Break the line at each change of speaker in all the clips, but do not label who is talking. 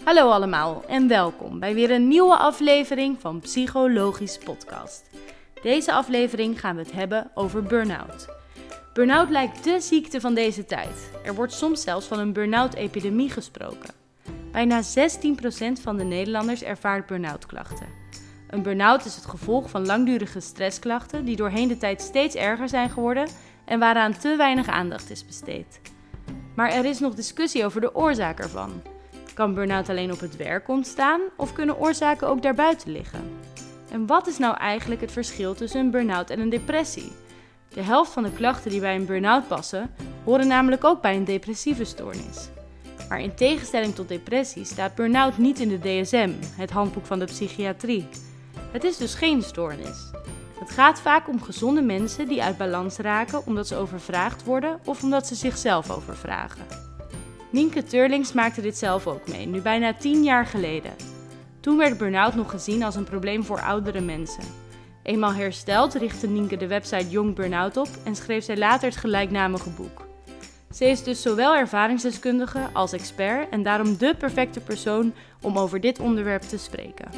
Hallo allemaal en welkom bij weer een nieuwe aflevering van Psychologisch Podcast. Deze aflevering gaan we het hebben over burn-out. Burn-out lijkt dé ziekte van deze tijd. Er wordt soms zelfs van een burn-out-epidemie gesproken. Bijna 16% van de Nederlanders ervaart burn-out klachten. Een burn-out is het gevolg van langdurige stressklachten die doorheen de tijd steeds erger zijn geworden en waaraan te weinig aandacht is besteed. Maar er is nog discussie over de oorzaak ervan. Kan burn-out alleen op het werk ontstaan of kunnen oorzaken ook daarbuiten liggen? En wat is nou eigenlijk het verschil tussen een burn-out en een depressie? De helft van de klachten die bij een burn-out passen, horen namelijk ook bij een depressieve stoornis. Maar in tegenstelling tot depressie staat burn-out niet in de DSM, het handboek van de psychiatrie. Het is dus geen stoornis. Het gaat vaak om gezonde mensen die uit balans raken omdat ze overvraagd worden of omdat ze zichzelf overvragen. Nienke Teurlings maakte dit zelf ook mee, nu bijna 10 jaar geleden. Toen werd burn-out nog gezien als een probleem voor oudere mensen. Eenmaal hersteld richtte Nienke de website Young Burnout op en schreef zij later het gelijknamige boek. Ze is dus zowel ervaringsdeskundige als expert en daarom dé perfecte persoon om over dit onderwerp te spreken.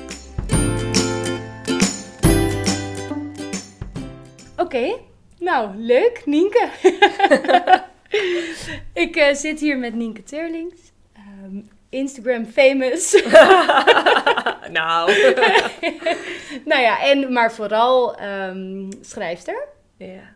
Oké, nou leuk Nienke. Ik zit hier met Nienke Teurlings, Instagram famous.
Nou.
Nou ja, maar vooral schrijfster.
Ja.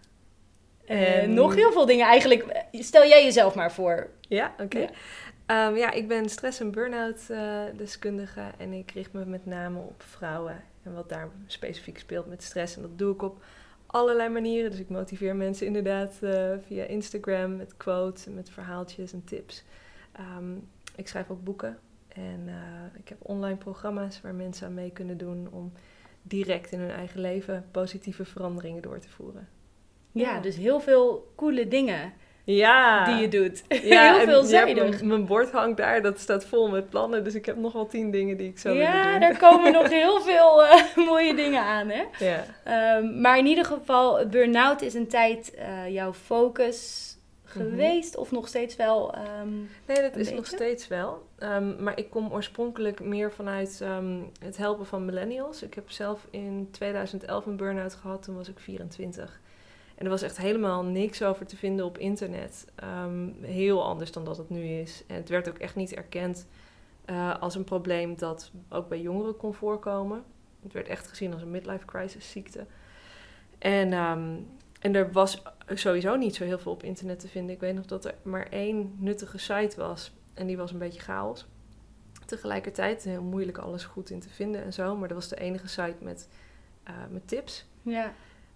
Nog heel veel dingen eigenlijk. Stel jij jezelf maar voor.
Ja, oké.
Ja.
Ik ben stress- en burn-out deskundige en ik richt me met name op vrouwen en wat daar specifiek speelt met stress. En dat doe ik op allerlei manieren. Dus ik motiveer mensen inderdaad via Instagram met quotes en met verhaaltjes en tips. Ik schrijf ook boeken en ik heb online programma's waar mensen aan mee kunnen doen om direct in hun eigen leven positieve veranderingen door te voeren.
Ja, dus heel veel coole dingen die je doet.
Ja,
heel veelzijdig.
Mijn bord hangt daar, dat staat vol met plannen. Dus ik heb nog wel 10 dingen die ik zou willen doen.
Ja, daar komen nog heel veel mooie dingen aan, hè?
Ja.
Maar in ieder geval, burn-out is een tijd jouw focus geweest of nog steeds wel?
Nee, dat is nog steeds wel. Maar ik kom oorspronkelijk meer vanuit het helpen van millennials. Ik heb zelf in 2011 een burn-out gehad, toen was ik 24. En er was echt helemaal niks over te vinden op internet. Heel anders dan dat het nu is. En het werd ook echt niet erkend als een probleem dat ook bij jongeren kon voorkomen. Het werd echt gezien als een midlife crisis ziekte. En er was sowieso niet zo heel veel op internet te vinden. Ik weet nog dat er maar 1 nuttige site was. En die was een beetje chaos. Tegelijkertijd heel moeilijk alles goed in te vinden en zo. Maar dat was de enige site met tips.
Ja.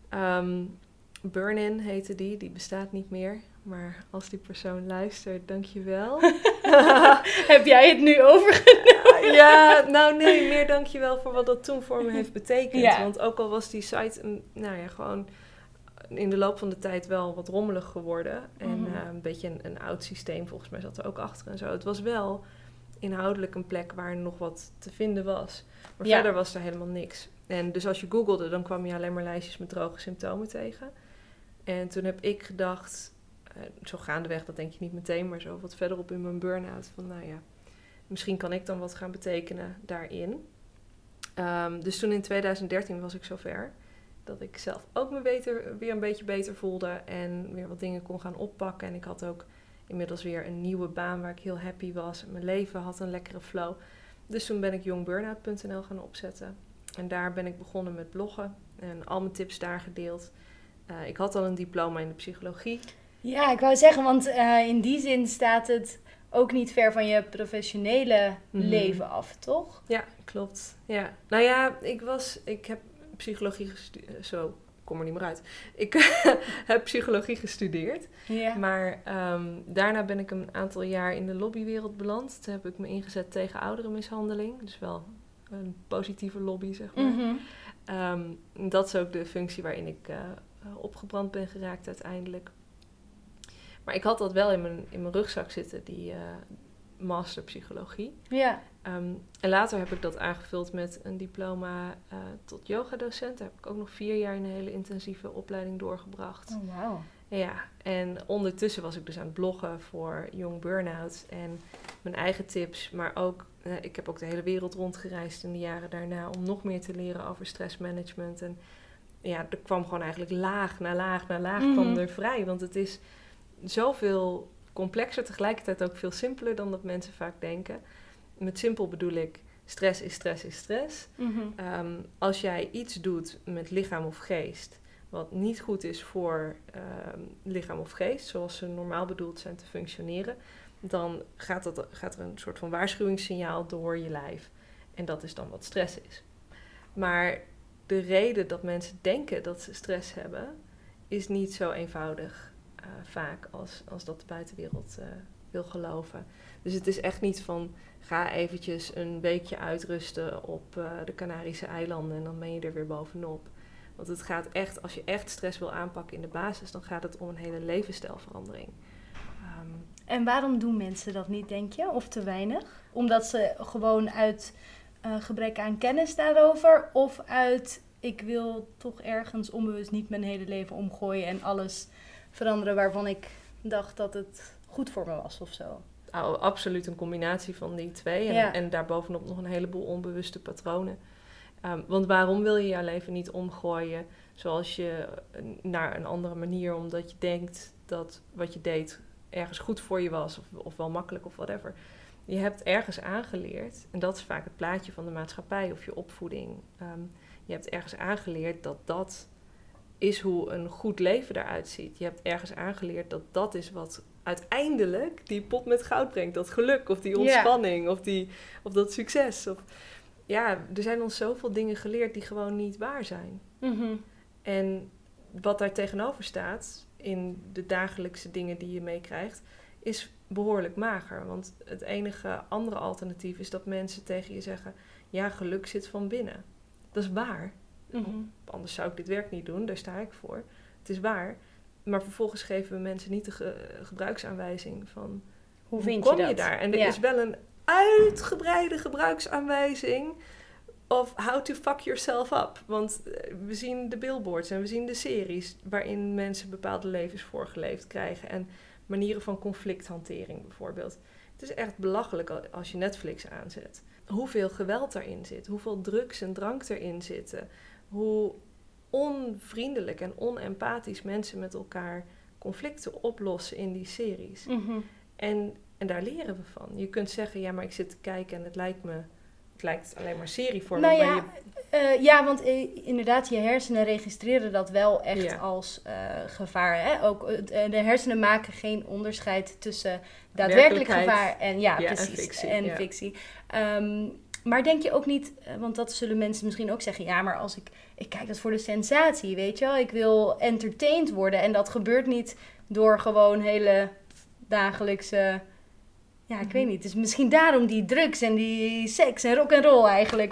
Burn-in heette die bestaat niet meer. Maar als die persoon luistert, dankjewel.
Heb jij het nu overgenomen?
Ja, nou nee, meer dankjewel voor wat dat toen voor me heeft betekend.
Ja.
Want ook al was die site gewoon in de loop van de tijd wel wat rommelig geworden. En een beetje een oud systeem, volgens mij zat er ook achter en zo. Het was wel inhoudelijk een plek waar nog wat te vinden was. Maar verder was er helemaal niks. En dus als je googelde, dan kwam je alleen maar lijstjes met droge symptomen tegen. En toen heb ik gedacht, zo gaandeweg, dat denk je niet meteen, maar zo wat verderop in mijn burn-out, van nou ja, misschien kan ik dan wat gaan betekenen daarin. Dus toen in 2013 was ik zover dat ik zelf ook me weer een beetje beter voelde en weer wat dingen kon gaan oppakken. En ik had ook inmiddels weer een nieuwe baan waar ik heel happy was. Mijn leven had een lekkere flow. Dus toen ben ik youngburnout.nl gaan opzetten. En daar ben ik begonnen met bloggen en al mijn tips daar gedeeld. Ik had al een diploma in de psychologie.
Ja, ik wou zeggen, want in die zin staat het ook niet ver van je professionele leven af, toch?
Ja, klopt. Ja. Nou ja, ik heb psychologie gestudeerd. Zo, kom er niet meer uit. Ik heb psychologie gestudeerd.
Ja.
Maar daarna ben ik een aantal jaar in de lobbywereld beland. Toen heb ik me ingezet tegen ouderenmishandeling. Dus wel een positieve lobby, zeg maar. Dat is ook de functie waarin ik opgebrand ben geraakt uiteindelijk. Maar ik had dat wel in mijn rugzak zitten, die master psychologie.
Ja.
En later heb ik dat aangevuld met een diploma tot yogadocent. Daar heb ik ook nog 4 jaar in een hele intensieve opleiding doorgebracht.
Oh, wauw.
Ja, en ondertussen was ik dus aan het bloggen voor Young Burnout en mijn eigen tips, maar ook, ik heb ook de hele wereld rondgereisd in de jaren daarna om nog meer te leren over stressmanagement. En ja, er kwam gewoon eigenlijk laag na laag na laag kwam er vrij, want het is zoveel complexer, tegelijkertijd ook veel simpeler dan dat mensen vaak denken. Met simpel bedoel ik, stress is stress is stress. Als jij iets doet met lichaam of geest wat niet goed is voor lichaam of geest, zoals ze normaal bedoeld zijn te functioneren, dan gaat er een soort van waarschuwingssignaal door je lijf. En dat is dan wat stress is. Maar de reden dat mensen denken dat ze stress hebben, is niet zo eenvoudig vaak als dat de buitenwereld wil geloven. Dus het is echt niet van, ga eventjes een weekje uitrusten op de Canarische eilanden en dan ben je er weer bovenop. Want het gaat echt, als je echt stress wil aanpakken in de basis, dan gaat het om een hele levensstijlverandering.
En waarom doen mensen dat niet, denk je? Of te weinig? Omdat ze gewoon uit gebrek aan kennis daarover, of uit, ik wil toch ergens onbewust niet mijn hele leven omgooien en alles veranderen waarvan ik dacht dat het goed voor me was of zo?
Absoluut een combinatie van die twee. En daarbovenop nog een heleboel onbewuste patronen. Want waarom wil je jouw leven niet omgooien zoals je naar een andere manier, omdat je denkt dat wat je deed ergens goed voor je was of wel makkelijk of whatever. Je hebt ergens aangeleerd, en dat is vaak het plaatje van de maatschappij of je opvoeding. Je hebt ergens aangeleerd dat dat is hoe een goed leven eruit ziet. Je hebt ergens aangeleerd dat dat is wat uiteindelijk die pot met goud brengt. Dat geluk of die ontspanning of dat succes. Ja, er zijn ons zoveel dingen geleerd die gewoon niet waar zijn. En wat daar tegenover staat in de dagelijkse dingen die je meekrijgt, is behoorlijk mager. Want het enige andere alternatief is dat mensen tegen je zeggen, ja, geluk zit van binnen. Dat is waar. Anders zou ik dit werk niet doen, daar sta ik voor. Het is waar. Maar vervolgens geven we mensen niet de gebruiksaanwijzing van hoe kom je daar? En er is wel een uitgebreide gebruiksaanwijzing of how to fuck yourself up. Want we zien de billboards en we zien de series waarin mensen bepaalde levens voorgeleefd krijgen. En manieren van conflicthantering bijvoorbeeld. Het is echt belachelijk als je Netflix aanzet. Hoeveel geweld daarin zit. Hoeveel drugs en drank erin zitten. Hoe onvriendelijk en onempathisch mensen met elkaar conflicten oplossen in die series. En daar leren we van. Je kunt zeggen, ja, maar ik zit te kijken en het lijkt alleen maar serievorm.
Nou ja, want inderdaad, je hersenen registreren dat wel echt als gevaar. Hè? Ook de hersenen maken geen onderscheid tussen daadwerkelijk gevaar en fictie. Maar denk je ook niet, want dat zullen mensen misschien ook zeggen, ja, maar als ik kijk dat voor de sensatie, weet je wel. Ik wil entertained worden en dat gebeurt niet door gewoon hele dagelijkse, ja, ik weet niet. Dus misschien daarom die drugs en die seks en rock'n'roll eigenlijk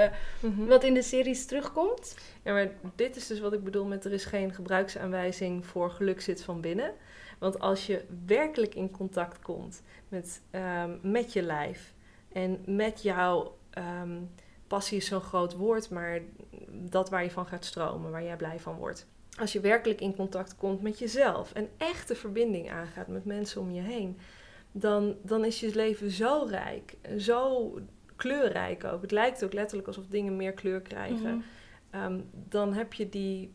wat in de series terugkomt.
Ja, maar dit is dus wat ik bedoel met er is geen gebruiksaanwijzing voor geluk zit van binnen. Want als je werkelijk in contact komt met je lijf en met jouw passie is zo'n groot woord, maar dat waar je van gaat stromen, waar jij blij van wordt. Als je werkelijk in contact komt met jezelf en echte verbinding aangaat met mensen om je heen, dan is je leven zo rijk, zo kleurrijk ook. Het lijkt ook letterlijk alsof dingen meer kleur krijgen. Dan heb je die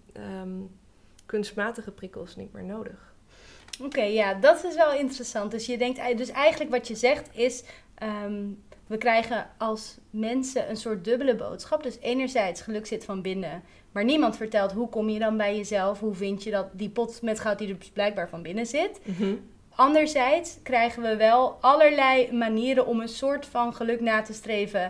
kunstmatige prikkels niet meer nodig.
Oké, ja, dat is wel interessant. Dus je denkt, dus eigenlijk wat je zegt is, we krijgen als mensen een soort dubbele boodschap. Dus enerzijds, geluk zit van binnen, maar niemand vertelt hoe kom je dan bij jezelf, hoe vind je dat die pot met goud die er dus blijkbaar van binnen zit. Anderzijds krijgen we wel allerlei manieren om een soort van geluk na te streven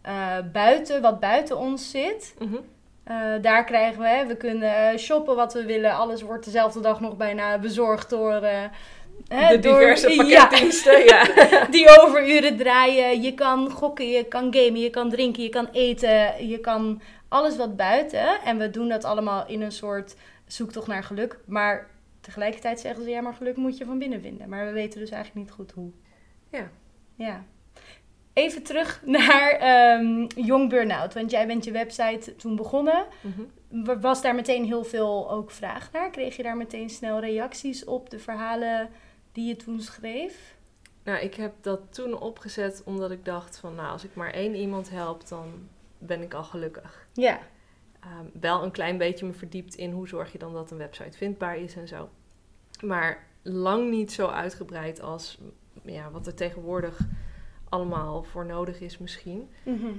wat buiten ons zit. Daar krijgen we kunnen shoppen wat we willen. Alles wordt dezelfde dag nog bijna bezorgd door
diverse pakketdiensten.
Die overuren draaien. Je kan gokken, je kan gamen, je kan drinken, je kan eten. Je kan alles wat buiten. En we doen dat allemaal in een soort zoektocht naar geluk. Maar tegelijkertijd zeggen ze, ja, maar geluk moet je van binnen vinden. Maar we weten dus eigenlijk niet goed hoe.
Ja.
Even terug naar Jong Burnout. Want jij bent je website toen begonnen. Was daar meteen heel veel ook vraag naar? Kreeg je daar meteen snel reacties op de verhalen die je toen schreef?
Nou, ik heb dat toen opgezet omdat ik dacht van... nou, als ik maar 1 iemand help, dan ben ik al gelukkig.
Ja.
Wel een klein beetje me verdiept in hoe zorg je dan dat een website vindbaar is en zo. Maar lang niet zo uitgebreid als wat er tegenwoordig allemaal voor nodig is misschien.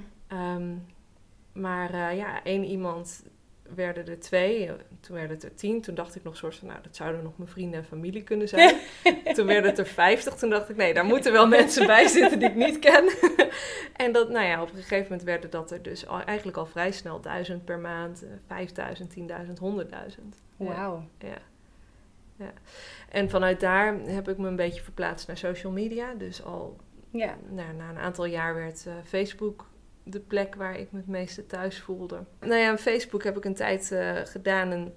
Maar 1 iemand werden er 2, toen werden het er 10. Toen dacht ik nog soort van, nou, dat zouden nog mijn vrienden en familie kunnen zijn. Toen werden het er 50. Toen dacht ik, nee, daar moeten wel mensen bij zitten die ik niet ken. En dat, nou ja, op een gegeven moment werden dat er dus eigenlijk al vrij snel 1000 per maand, 5000, 10.000, 100.000.
Wauw.
Ja. En vanuit daar heb ik me een beetje verplaatst naar social media. Dus al na een aantal jaar werd Facebook de plek waar ik me het meeste thuis voelde. Nou ja, Facebook heb ik een tijd gedaan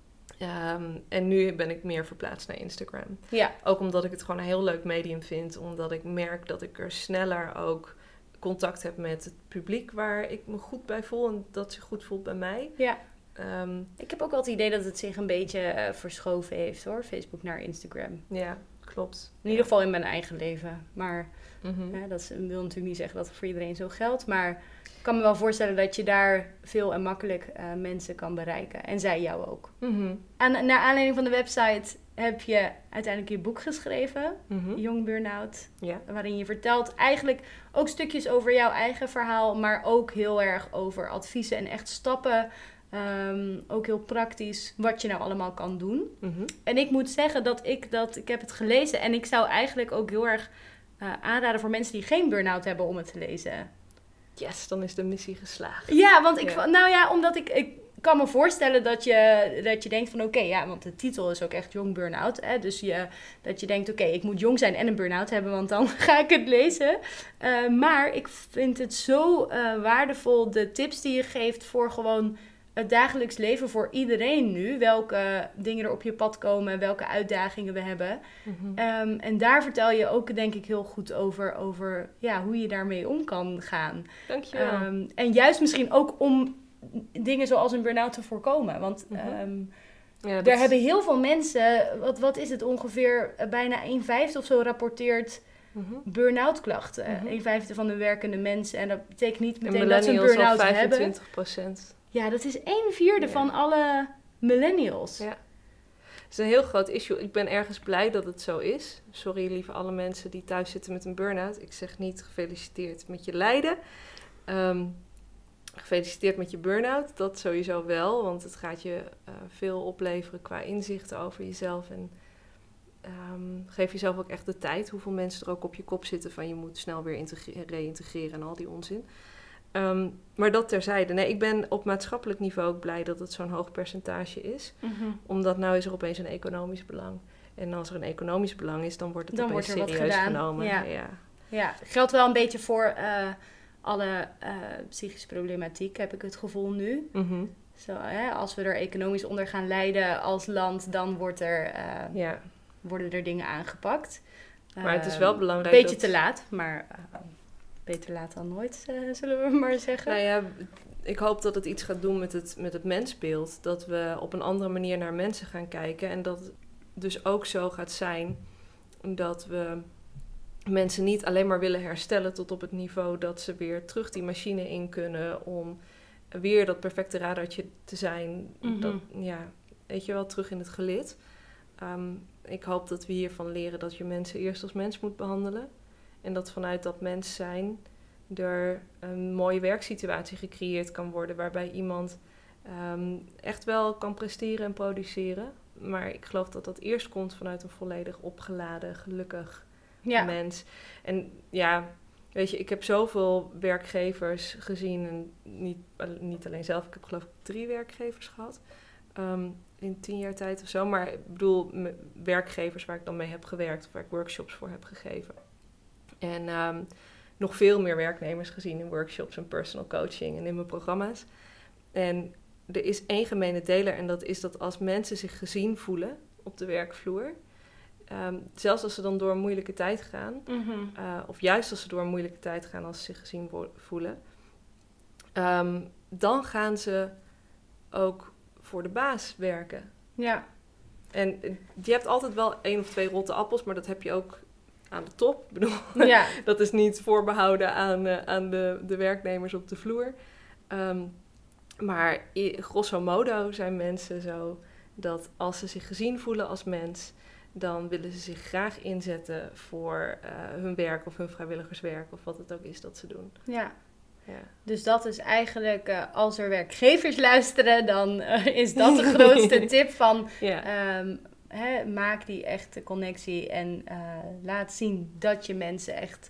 en nu ben ik meer verplaatst naar Instagram.
Ja.
Ook omdat ik het gewoon een heel leuk medium vind. Omdat ik merk dat ik er sneller ook contact heb met het publiek waar ik me goed bij voel en dat zich goed voelt bij mij. Ja.
Ik heb ook wel het idee dat het zich een beetje verschoven heeft hoor, Facebook naar Instagram.
Ja, klopt.
In ieder geval in mijn eigen leven. Maar dat wil natuurlijk niet zeggen dat het voor iedereen zo geldt. Maar ik kan me wel voorstellen dat je daar veel en makkelijk mensen kan bereiken. En zij jou ook. Naar aanleiding van de website heb je uiteindelijk je boek geschreven. Jong Burnout. Ja. Waarin je vertelt eigenlijk ook stukjes over jouw eigen verhaal. Maar ook heel erg over adviezen en echt stappen. Ook heel praktisch wat je nou allemaal kan doen. En ik moet zeggen dat ik heb het gelezen. En ik zou eigenlijk ook heel erg aanraden voor mensen die geen burn-out hebben om het te lezen.
Yes, dan is de missie geslaagd.
Ja, want omdat ik kan me voorstellen dat je denkt van oké, want de titel is ook echt Jong Burnout. Hè? Dus dat je denkt oké, ik moet jong zijn en een burn-out hebben, want dan ga ik het lezen. Maar ik vind het zo waardevol, de tips die je geeft voor gewoon het dagelijks leven voor iedereen nu. Welke dingen er op je pad komen, welke uitdagingen we hebben. En daar vertel je ook denk ik heel goed over hoe je daarmee om kan gaan.
Dankjewel.
En juist misschien ook om dingen zoals een burn-out te voorkomen. Want daar hebben heel veel mensen, wat is het ongeveer, bijna 1/5 of zo rapporteert burn-out klachten. 1/5 van de werkende mensen. En dat betekent niet meteen dat ze een burn-out hebben.
25%.
Ja, dat is 1/4 van alle millennials.
Ja. Het is een heel groot issue. Ik ben ergens blij dat het zo is. Sorry, lieve alle mensen die thuis zitten met een burn-out. Ik zeg niet gefeliciteerd met je lijden. Gefeliciteerd met je burn-out. Dat sowieso wel, want het gaat je veel opleveren qua inzichten over jezelf. En geef jezelf ook echt de tijd. Hoeveel mensen er ook op je kop zitten van je moet snel weer reïntegreren en al die onzin. Maar dat terzijde. Nee, ik ben op maatschappelijk niveau ook blij dat het zo'n hoog percentage is. Omdat nou is er opeens een economisch belang. En als er een economisch belang is, dan wordt het opeens serieus genomen.
Ja, geldt wel een beetje voor alle psychische problematiek, heb ik het gevoel nu. Zo, als we er economisch onder gaan lijden als land, dan worden er dingen aangepakt.
Maar het is wel belangrijk.
Een beetje te laat, maar beter laat dan nooit, zullen we maar zeggen.
Nou ja, ik hoop dat het iets gaat doen met het mensbeeld. Dat we op een andere manier naar mensen gaan kijken. En dat het dus ook zo gaat zijn dat we mensen niet alleen maar willen herstellen tot op het niveau dat ze weer terug die machine in kunnen om weer dat perfecte radartje te zijn. Dat, weet je wel, terug in het gelid. Ik hoop dat we hiervan leren dat je mensen eerst als mens moet behandelen. En dat vanuit dat mens zijn er een mooie werksituatie gecreëerd kan worden waarbij iemand echt wel kan presteren en produceren. Maar ik geloof dat dat eerst komt vanuit een volledig opgeladen, gelukkig mens. En weet je, ik heb zoveel werkgevers gezien. En niet alleen zelf, ik heb geloof ik 3 werkgevers gehad. In 10 jaar tijd of zo. Maar ik bedoel, werkgevers waar ik dan mee heb gewerkt. Of waar ik workshops voor heb gegeven. En nog veel meer werknemers gezien in workshops en personal coaching en in mijn programma's. En er is één gemene deler en dat is dat als mensen zich gezien voelen op de werkvloer, zelfs als ze dan door een moeilijke tijd gaan, of juist als ze door een moeilijke tijd gaan als ze zich gezien voelen, dan gaan ze ook voor de baas werken.
Ja.
En je hebt altijd wel 1 of 2 rotte appels, maar dat heb je ook aan de top. Ik bedoel, dat is niet voorbehouden aan de werknemers op de vloer. Maar grosso modo zijn mensen zo dat als ze zich gezien voelen als mens, dan willen ze zich graag inzetten voor hun werk of hun vrijwilligerswerk of wat het ook is dat ze doen.
Ja. Dus dat is eigenlijk, als er werkgevers luisteren, dan is dat de grootste tip van maak die echte connectie en laat zien dat je mensen echt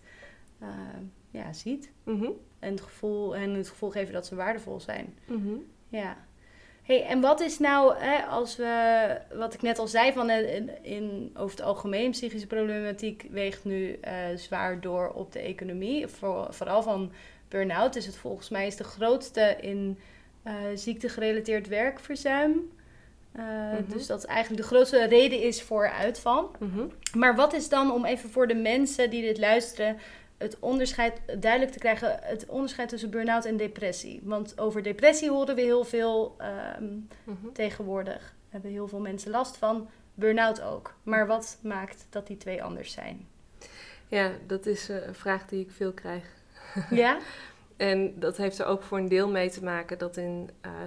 ziet.
Mm-hmm.
En het gevoel geven dat ze waardevol zijn.
Mm-hmm.
Ja. Hey, en wat is nou, wat ik net al zei, van over het algemeen psychische problematiek weegt nu zwaar door op de economie. Vooral van burn-out is het volgens mij de grootste in ziektegerelateerd werkverzuim. Dus dat eigenlijk de grootste reden is voor uitval.
Mm-hmm.
Maar wat is dan, om even voor de mensen die dit luisteren, het onderscheid duidelijk te krijgen, het onderscheid tussen burn-out en depressie? Want over depressie horen we heel veel tegenwoordig. Hebben heel veel mensen last van. Burn-out ook. Maar wat maakt dat die 2 anders zijn?
Ja, dat is een vraag die ik veel krijg.
Ja?
En dat heeft er ook voor een deel mee te maken dat in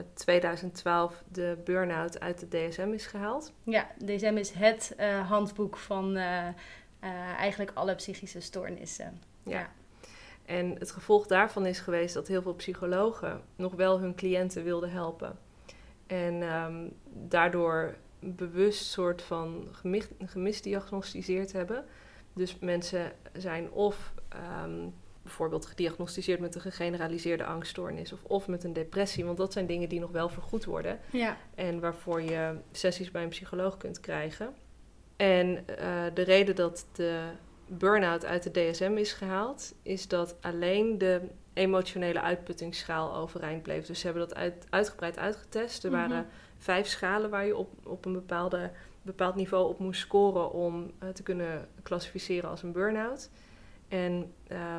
2012 de burn-out uit de DSM is gehaald.
Ja, DSM is het handboek van eigenlijk alle psychische stoornissen.
Ja. En het gevolg daarvan is geweest dat heel veel psychologen nog wel hun cliënten wilden helpen. En daardoor bewust soort van gemisdiagnosticeerd hebben. Dus mensen zijn of bijvoorbeeld gediagnosticeerd met een gegeneraliseerde angststoornis of met een depressie. Want dat zijn dingen die nog wel vergoed worden.
Ja.
En waarvoor je sessies bij een psycholoog kunt krijgen. En de reden dat de burn-out uit de DSM is gehaald, is dat alleen de emotionele uitputtingsschaal overeind bleef. Dus ze hebben dat uitgebreid uitgetest. Er waren 5 schalen waar je op een bepaald niveau op moest scoren om te kunnen klassificeren als een burn-out. En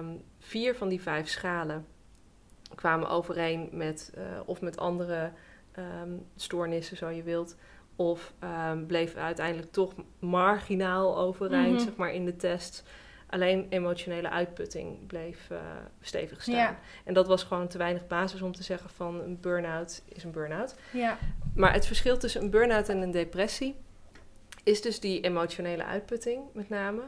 4 van die 5 schalen kwamen overeen met of met andere stoornissen, zo je wilt. Of bleef uiteindelijk toch marginaal overeind, zeg maar, in de test. Alleen emotionele uitputting bleef stevig staan. Ja. En dat was gewoon te weinig basis om te zeggen van een burn-out is een burn-out.
Ja.
Maar het verschil tussen een burn-out en een depressie is dus die emotionele uitputting met name.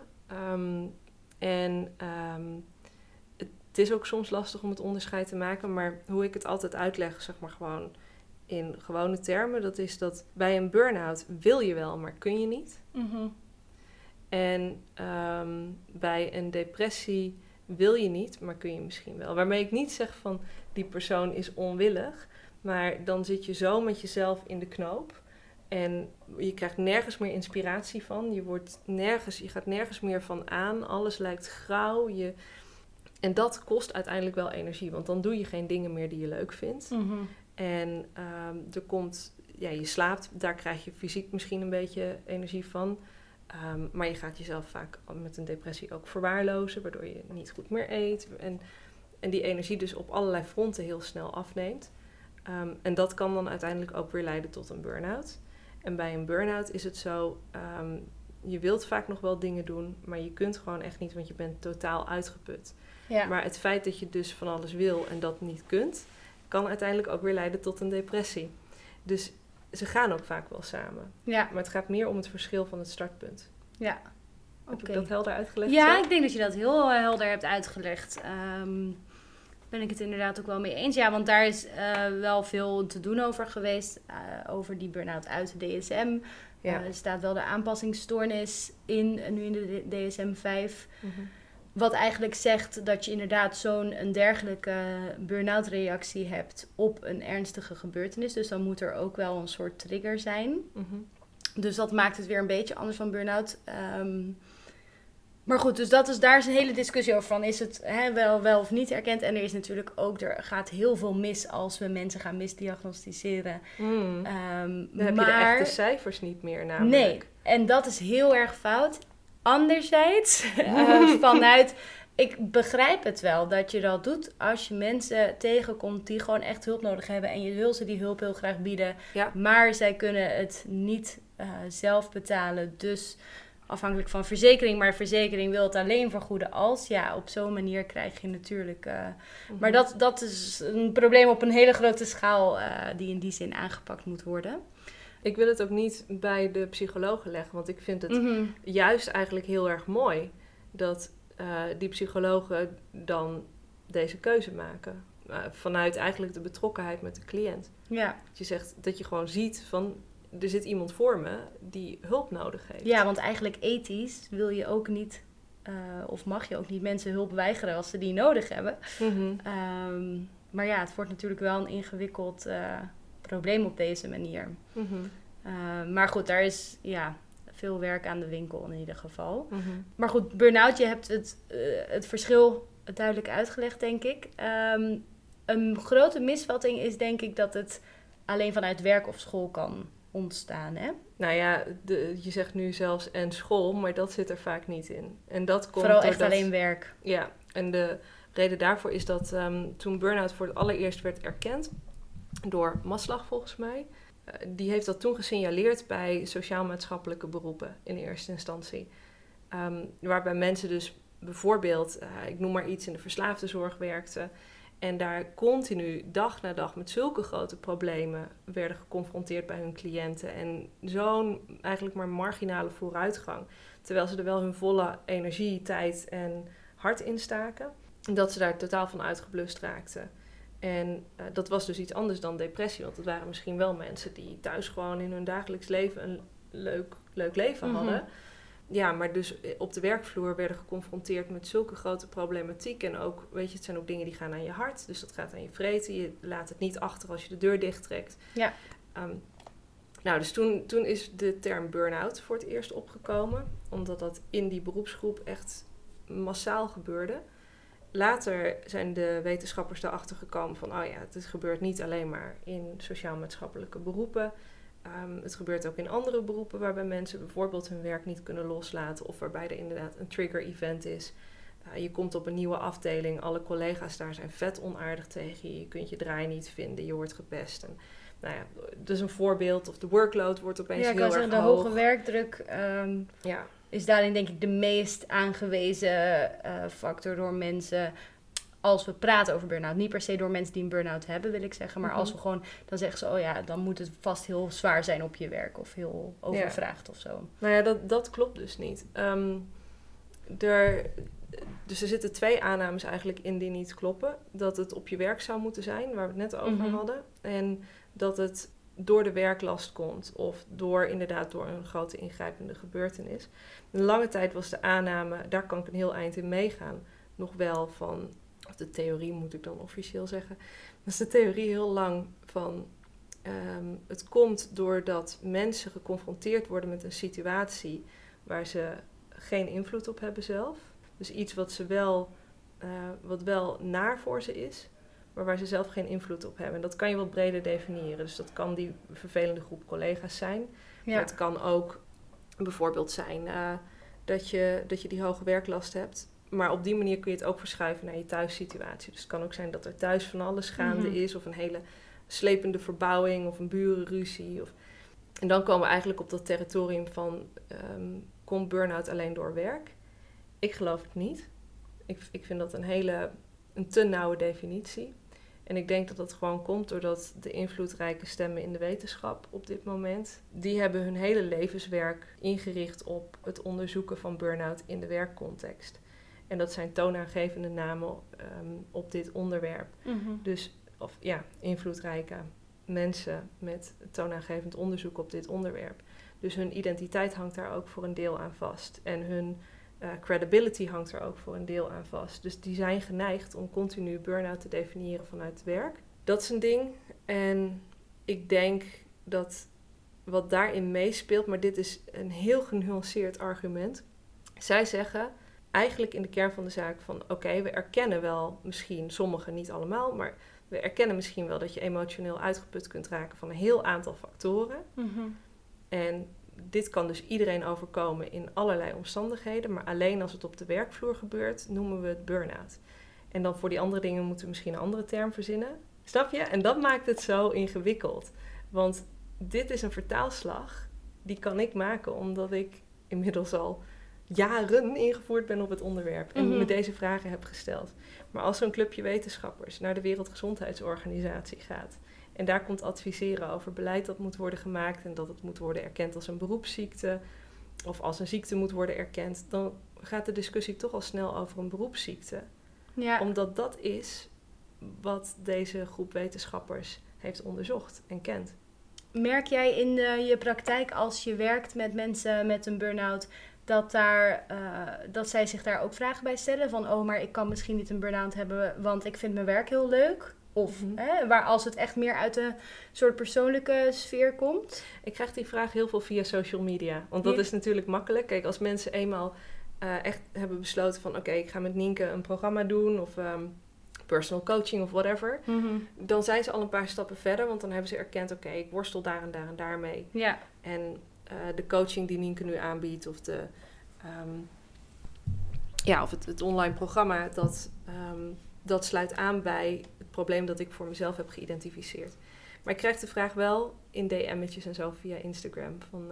Het is ook soms lastig om het onderscheid te maken, maar hoe ik het altijd uitleg, zeg maar gewoon in gewone termen, dat is dat bij een burn-out wil je wel, maar kun je niet.
Mm-hmm.
En bij een depressie wil je niet, maar kun je misschien wel. Waarmee ik niet zeg van die persoon is onwillig, maar dan zit je zo met jezelf in de knoop en je krijgt nergens meer inspiratie van. Je gaat nergens meer van aan. Alles lijkt grauw. En dat kost uiteindelijk wel energie, want dan doe je geen dingen meer die je leuk vindt.
Mm-hmm.
En er komt, je slaapt, daar krijg je fysiek misschien een beetje energie van. Maar je gaat jezelf vaak met een depressie ook verwaarlozen, waardoor je niet goed meer eet. En die energie dus op allerlei fronten heel snel afneemt. En dat kan dan uiteindelijk ook weer leiden tot een burn-out. En bij een burn-out is het zo, je wilt vaak nog wel dingen doen, maar je kunt gewoon echt niet, want je bent totaal uitgeput. Ja. Maar het feit dat je dus van alles wil en dat niet kunt, kan uiteindelijk ook weer leiden tot een depressie. Dus ze gaan ook vaak wel samen. Ja. Maar het gaat meer om het verschil van het startpunt.
Ja.
Heb ik dat helder uitgelegd?
Ja,
zo?
Ik denk dat je dat heel helder hebt uitgelegd. Ben ik het inderdaad ook wel mee eens. Ja, want daar is wel veel te doen over geweest. Over die burn-out uit de DSM. Ja. Er staat wel de aanpassingsstoornis in, nu in de DSM-5. Mm-hmm. Wat eigenlijk zegt dat je inderdaad een dergelijke burn-out reactie hebt op een ernstige gebeurtenis. Dus dan moet er ook wel een soort trigger zijn. Mm-hmm. Dus dat maakt het weer een beetje anders van burn-out. Maar goed, dus daar is een hele discussie over van, is het wel of niet erkend? En er is natuurlijk ook, er gaat heel veel mis als we mensen gaan misdiagnosticeren.
Dan heb je de echte cijfers niet meer namelijk.
Nee, en dat is heel erg fout. Anderzijds, ik begrijp het wel dat je dat doet als je mensen tegenkomt die gewoon echt hulp nodig hebben. En je wil ze die hulp heel graag bieden.
Ja.
Maar zij kunnen het niet zelf betalen. Dus afhankelijk van verzekering. Maar verzekering wil het alleen vergoeden als. Ja, op zo'n manier krijg je natuurlijk. Maar dat is een probleem op een hele grote schaal die in die zin aangepakt moet worden.
Ik wil het ook niet bij de psychologen leggen. Want ik vind het juist eigenlijk heel erg mooi dat die psychologen dan deze keuze maken. Vanuit eigenlijk de betrokkenheid met de cliënt.
Ja.
Dat je zegt dat je gewoon ziet van, er zit iemand voor me die hulp nodig heeft.
Ja, want eigenlijk ethisch wil je ook niet, of mag je ook niet mensen hulp weigeren als ze die nodig hebben. Maar ja, het wordt natuurlijk wel een ingewikkeld probleem op deze manier. Maar goed, daar is veel werk aan de winkel in ieder geval. Maar goed, burn-out, je hebt het verschil duidelijk uitgelegd, denk ik. Een grote misvatting is denk ik dat het alleen vanuit werk of school kan ontstaan, hè?
Nou ja, je zegt nu zelfs en school, maar dat zit er vaak niet in. En dat komt
vooral echt alleen werk.
Ja, en de reden daarvoor is dat toen burn-out voor het allereerst werd erkend door Maslach volgens mij, die heeft dat toen gesignaleerd bij sociaal-maatschappelijke beroepen in eerste instantie. Waarbij mensen dus bijvoorbeeld, ik noem maar iets, in de verslaafdenzorg werkten. En daar continu dag na dag met zulke grote problemen werden geconfronteerd bij hun cliënten. En zo'n eigenlijk maar marginale vooruitgang. Terwijl ze er wel hun volle energie, tijd en hart in staken. Dat ze daar totaal van uitgeblust raakten. En dat was dus iets anders dan depressie. Want het waren misschien wel mensen die thuis gewoon in hun dagelijks leven een leuk leven hadden. Ja, maar dus op de werkvloer werden geconfronteerd met zulke grote problematiek. En ook, weet je, het zijn ook dingen die gaan aan je hart. Dus dat gaat aan je vreten. Je laat het niet achter als je de deur dichttrekt.
Ja.
Dus toen is de term burn-out voor het eerst opgekomen. Omdat dat in die beroepsgroep echt massaal gebeurde. Later zijn de wetenschappers erachter gekomen van, het gebeurt niet alleen maar in sociaal-maatschappelijke beroepen. Het gebeurt ook in andere beroepen waarbij mensen bijvoorbeeld hun werk niet kunnen loslaten of waarbij er inderdaad een trigger-event is. Je komt op een nieuwe afdeling, alle collega's daar zijn vet onaardig tegen je. Je kunt je draai niet vinden, je wordt gepest. En, dus een voorbeeld, of de workload wordt opeens heel erg hoog.
De hoge werkdruk is daarin denk ik de meest aangewezen factor door mensen. Als we praten over burn-out, niet per se door mensen die een burn-out hebben, wil ik zeggen. Maar als we gewoon, dan zeggen ze, dan moet het vast heel zwaar zijn op je werk. Of heel overvraagd of zo.
Nou ja, dat klopt dus niet. Dus er zitten 2 aannames eigenlijk in die niet kloppen. Dat het op je werk zou moeten zijn, waar we het net over hadden. En dat het door de werklast komt. Of door een grote ingrijpende gebeurtenis. Een lange tijd was de aanname, daar kan ik een heel eind in meegaan, nog wel van, of de theorie moet ik dan officieel zeggen. Dat is de theorie heel lang van, het komt doordat mensen geconfronteerd worden met een situatie waar ze geen invloed op hebben zelf. Dus iets wat wel naar voor ze is, maar waar ze zelf geen invloed op hebben. En dat kan je wat breder definiëren. Dus dat kan die vervelende groep collega's zijn. Ja. Maar het kan ook bijvoorbeeld zijn dat je die hoge werklast hebt. Maar op die manier kun je het ook verschuiven naar je thuissituatie. Dus het kan ook zijn dat er thuis van alles gaande is, of een hele slepende verbouwing, of een burenruzie. En dan komen we eigenlijk op dat territorium van, komt burn-out alleen door werk? Ik geloof het niet. Ik vind dat een te nauwe definitie. En ik denk dat dat gewoon komt doordat de invloedrijke stemmen in de wetenschap op dit moment, die hebben hun hele levenswerk ingericht op het onderzoeken van burn-out in de werkcontext. En dat zijn toonaangevende namen op dit onderwerp. Dus, invloedrijke mensen met toonaangevend onderzoek op dit onderwerp. Dus hun identiteit hangt daar ook voor een deel aan vast. En hun credibility hangt er ook voor een deel aan vast. Dus die zijn geneigd om continu burn-out te definiëren vanuit het werk. Dat is een ding. En ik denk dat wat daarin meespeelt, maar dit is een heel genuanceerd argument. Zij zeggen, eigenlijk in de kern van de zaak van... oké, we erkennen wel misschien, sommigen niet allemaal... maar we erkennen misschien wel dat je emotioneel uitgeput kunt raken... van een heel aantal factoren.
Mm-hmm.
En dit kan dus iedereen overkomen in allerlei omstandigheden... maar alleen als het op de werkvloer gebeurt, noemen we het burn-out. En dan voor die andere dingen moeten we misschien een andere term verzinnen. Snap je? En dat maakt het zo ingewikkeld. Want dit is een vertaalslag, die kan ik maken... omdat ik inmiddels al jaren ingevoerd ben op het onderwerp... en me deze vragen heb gesteld. Maar als zo'n clubje wetenschappers naar de Wereldgezondheidsorganisatie gaat... en daar komt adviseren over beleid dat moet worden gemaakt... en dat het moet worden erkend als een beroepsziekte... of als een ziekte moet worden erkend... dan gaat de discussie toch al snel over een beroepsziekte.
Ja.
Omdat dat is wat deze groep wetenschappers heeft onderzocht en kent.
Merk jij in je praktijk als je werkt met mensen met een burn-out... dat zij zich daar ook vragen bij stellen? Van, maar ik kan misschien niet een burn-out hebben... want ik vind mijn werk heel leuk... Of waar als het echt meer uit een soort persoonlijke sfeer komt?
Ik krijg die vraag heel veel via social media. Want dat is natuurlijk makkelijk. Kijk, als mensen eenmaal echt hebben besloten van... oké, ik ga met Nienke een programma doen... of personal coaching of whatever... dan zijn ze al een paar stappen verder. Want dan hebben ze erkend... oké, ik worstel daar en daar en daar mee.
Ja.
En de coaching die Nienke nu aanbiedt... of het online programma... dat sluit aan bij het probleem dat ik voor mezelf heb geïdentificeerd. Maar ik krijg de vraag wel in DM'tjes en zo via Instagram. Van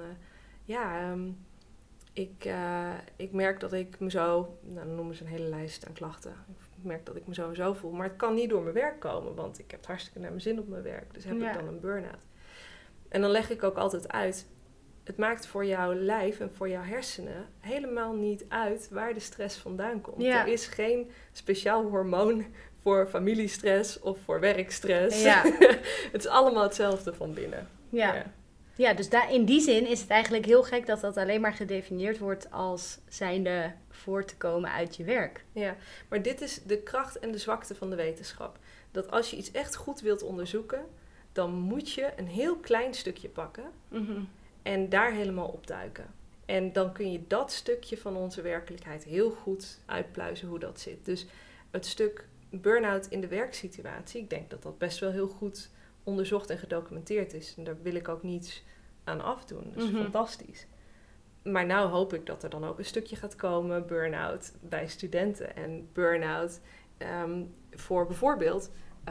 ik merk dat ik me zo... Nou, dan noemen ze een hele lijst aan klachten. Ik merk dat ik me zo en zo voel. Maar het kan niet door mijn werk komen. Want ik heb het hartstikke naar mijn zin op mijn werk. Dus heb ik dan een burn-out. En dan leg ik ook altijd uit... Het maakt voor jouw lijf en voor jouw hersenen helemaal niet uit waar de stress vandaan komt.
Ja.
Er is geen speciaal hormoon voor familiestress of voor werkstress.
Ja.
Het is allemaal hetzelfde van binnen.
Ja, dus in die zin is het eigenlijk heel gek dat dat alleen maar gedefinieerd wordt als zijnde voor te komen uit je werk.
Ja, maar dit is de kracht en de zwakte van de wetenschap. Dat als je iets echt goed wilt onderzoeken, dan moet je een heel klein stukje pakken... en daar helemaal opduiken. En dan kun je dat stukje van onze werkelijkheid heel goed uitpluizen hoe dat zit. Dus het stuk burn-out in de werksituatie, ik denk dat dat best wel heel goed onderzocht en gedocumenteerd is. En daar wil ik ook niets aan afdoen. Dat is fantastisch. Maar nou hoop ik dat er dan ook een stukje gaat komen, burn-out bij studenten. En burn-out voor bijvoorbeeld...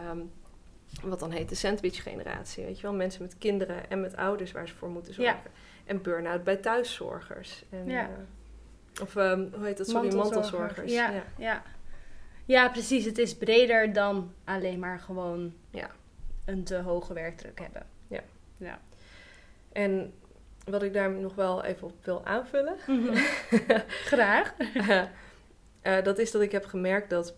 wat dan heet de sandwich-generatie. Weet je wel, mensen met kinderen en met ouders waar ze voor moeten zorgen. Ja. En burn-out bij thuiszorgers. En, hoe heet dat? Sorry, mantelzorgers.
Ja, precies. Het is breder dan alleen maar gewoon een te hoge werkdruk hebben. Ja.
En wat ik daar nog wel even op wil aanvullen.
Graag.
Dat is dat ik heb gemerkt dat...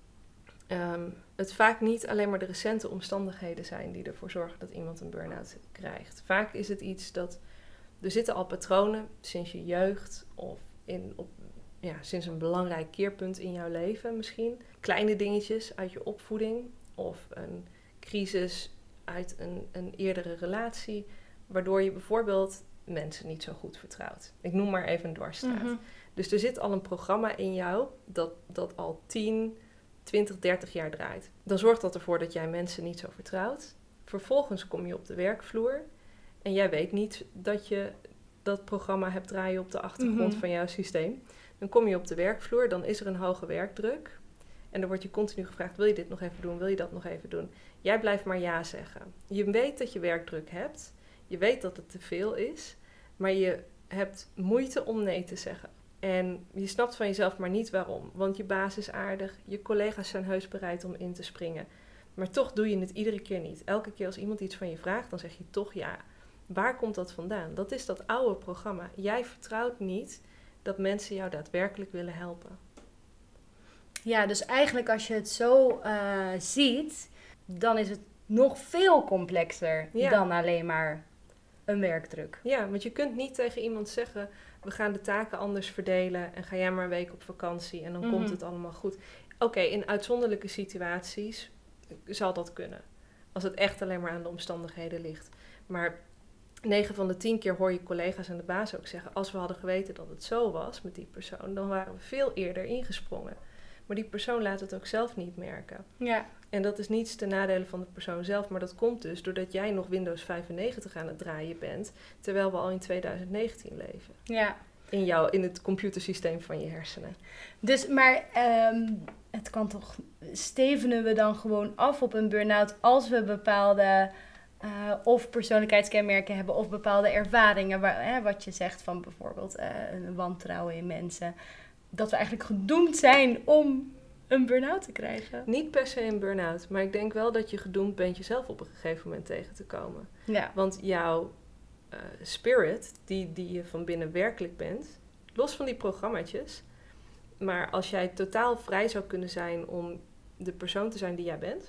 het vaak niet alleen maar de recente omstandigheden zijn die ervoor zorgen dat iemand een burn-out krijgt. Vaak is het iets dat... Er zitten al patronen sinds je jeugd of sinds een belangrijk keerpunt in jouw leven misschien. Kleine dingetjes uit je opvoeding of een crisis uit een eerdere relatie. Waardoor je bijvoorbeeld mensen niet zo goed vertrouwt. Ik noem maar even een dwarsstraat. Dus er zit al een programma in jou dat al 10... 20, 30 jaar draait. Dan zorgt dat ervoor dat jij mensen niet zo vertrouwt. Vervolgens kom je op de werkvloer en jij weet niet dat je dat programma hebt draaien op de achtergrond van jouw systeem. Dan kom je op de werkvloer, dan is er een hoge werkdruk. En dan wordt je continu gevraagd, wil je dit nog even doen, wil je dat nog even doen? Jij blijft maar ja zeggen. Je weet dat je werkdruk hebt, je weet dat het te veel is, maar je hebt moeite om nee te zeggen. En je snapt van jezelf maar niet waarom. Want je baas is aardig, je collega's zijn heus bereid om in te springen. Maar toch doe je het iedere keer niet. Elke keer als iemand iets van je vraagt, dan zeg je toch ja. Waar komt dat vandaan? Dat is dat oude programma. Jij vertrouwt niet dat mensen jou daadwerkelijk willen helpen.
Ja, dus eigenlijk als je het zo ziet, dan is het nog veel complexer dan alleen maar een werkdruk.
Ja, want je kunt niet tegen iemand zeggen, we gaan de taken anders verdelen en ga jij maar een week op vakantie en dan komt het allemaal goed. Oké, in uitzonderlijke situaties zal dat kunnen. Als het echt alleen maar aan de omstandigheden ligt. Maar 9 van de 10 keer hoor je collega's en de baas ook zeggen... als we hadden geweten dat het zo was met die persoon... dan waren we veel eerder ingesprongen. Maar die persoon laat het ook zelf niet merken.
Ja.
En dat is niets ten nadele van de persoon zelf... maar dat komt dus doordat jij nog Windows 95 aan het draaien bent... terwijl we al in 2019 leven.
Ja.
In het computersysteem van je hersenen.
Dus, maar het kan toch... stevenen we dan gewoon af op een burn-out... als we bepaalde... of persoonlijkheidskenmerken hebben of bepaalde ervaringen, wat je zegt van bijvoorbeeld een wantrouwen in mensen, dat we eigenlijk gedoemd zijn om een burn-out te krijgen.
Niet per se een burn-out, maar ik denk wel dat je gedoemd bent jezelf op een gegeven moment tegen te komen.
Ja.
Want jouw spirit, die je van binnen werkelijk bent, los van die programmaatjes, maar als jij totaal vrij zou kunnen zijn om de persoon te zijn die jij bent...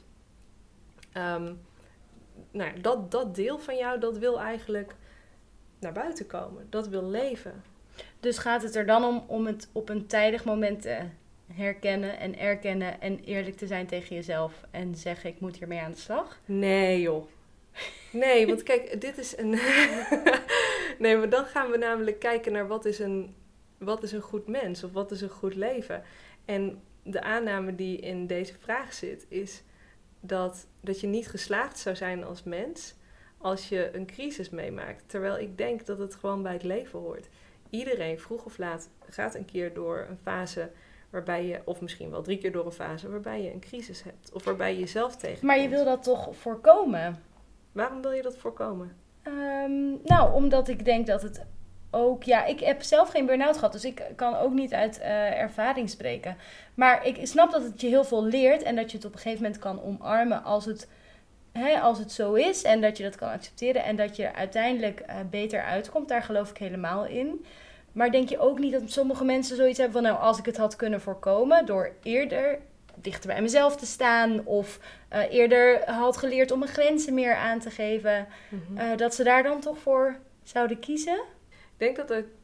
Nou, dat deel van jou, dat wil eigenlijk naar buiten komen. Dat wil leven.
Dus gaat het er dan om het op een tijdig moment te herkennen en erkennen... en eerlijk te zijn tegen jezelf en zeggen ik moet hiermee aan de slag?
Nee joh. Nee, want kijk, dit is een... Nee, maar dan gaan we namelijk kijken naar wat is een goed mens of wat is een goed leven. En de aanname die in deze vraag zit is... Dat je niet geslaagd zou zijn als mens als je een crisis meemaakt. Terwijl ik denk dat het gewoon bij het leven hoort. Iedereen, vroeg of laat, gaat een keer door een fase waarbij je... of misschien wel 3 keer door een fase waarbij je een crisis hebt. Of waarbij je jezelf tegenkomt.
Maar je wil dat toch voorkomen?
Waarom wil je dat voorkomen?
Nou, omdat ik denk dat het ook... Ja, ik heb zelf geen burn-out gehad, dus ik kan ook niet uit ervaring spreken. Maar ik snap dat het je heel veel leert en dat je het op een gegeven moment kan omarmen als het zo is. En dat je dat kan accepteren en dat je er uiteindelijk beter uitkomt. Daar geloof ik helemaal in. Maar denk je ook niet dat sommige mensen zoiets hebben van... nou, als ik het had kunnen voorkomen door eerder dichter bij mezelf te staan... of eerder had geleerd om mijn grenzen meer aan te geven... dat ze daar dan toch voor zouden kiezen?
Ik denk dat er...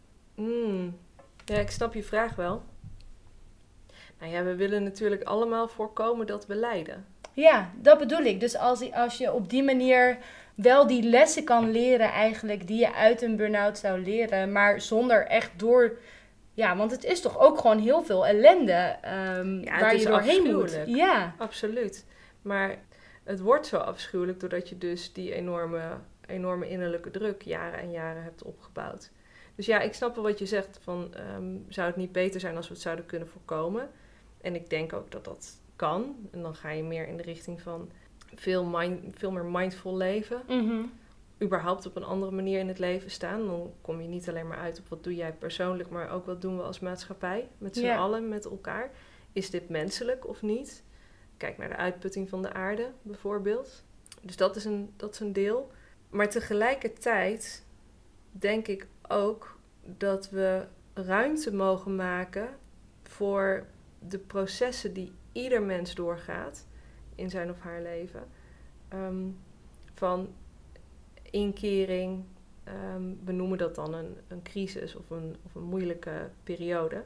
Ja, ik snap je vraag wel. Nou ja, we willen natuurlijk allemaal voorkomen dat we lijden.
Ja, dat bedoel ik. Dus als je op die manier wel die lessen kan leren eigenlijk... die je uit een burn-out zou leren, maar zonder echt door... Ja, want het is toch ook gewoon heel veel ellende waar je doorheen moet. Ja,
absoluut. Maar het wordt zo afschuwelijk doordat je dus die enorme innerlijke druk jaren en jaren hebt opgebouwd. Dus ja, ik snap wel wat je zegt van... zou het niet beter zijn als we het zouden kunnen voorkomen? En ik denk ook dat dat kan. En dan ga je meer in de richting van veel meer mindful leven. Überhaupt op een andere manier in het leven staan. Dan kom je niet alleen maar uit op wat doe jij persoonlijk... maar ook wat doen we als maatschappij met z'n allen, met elkaar. Is dit menselijk of niet? Kijk naar de uitputting van de aarde bijvoorbeeld. Dus dat is een deel. Maar tegelijkertijd denk ik ook dat we ruimte mogen maken voor de processen die ieder mens doorgaat in zijn of haar leven. Van inkering, we noemen dat dan een crisis of een moeilijke periode.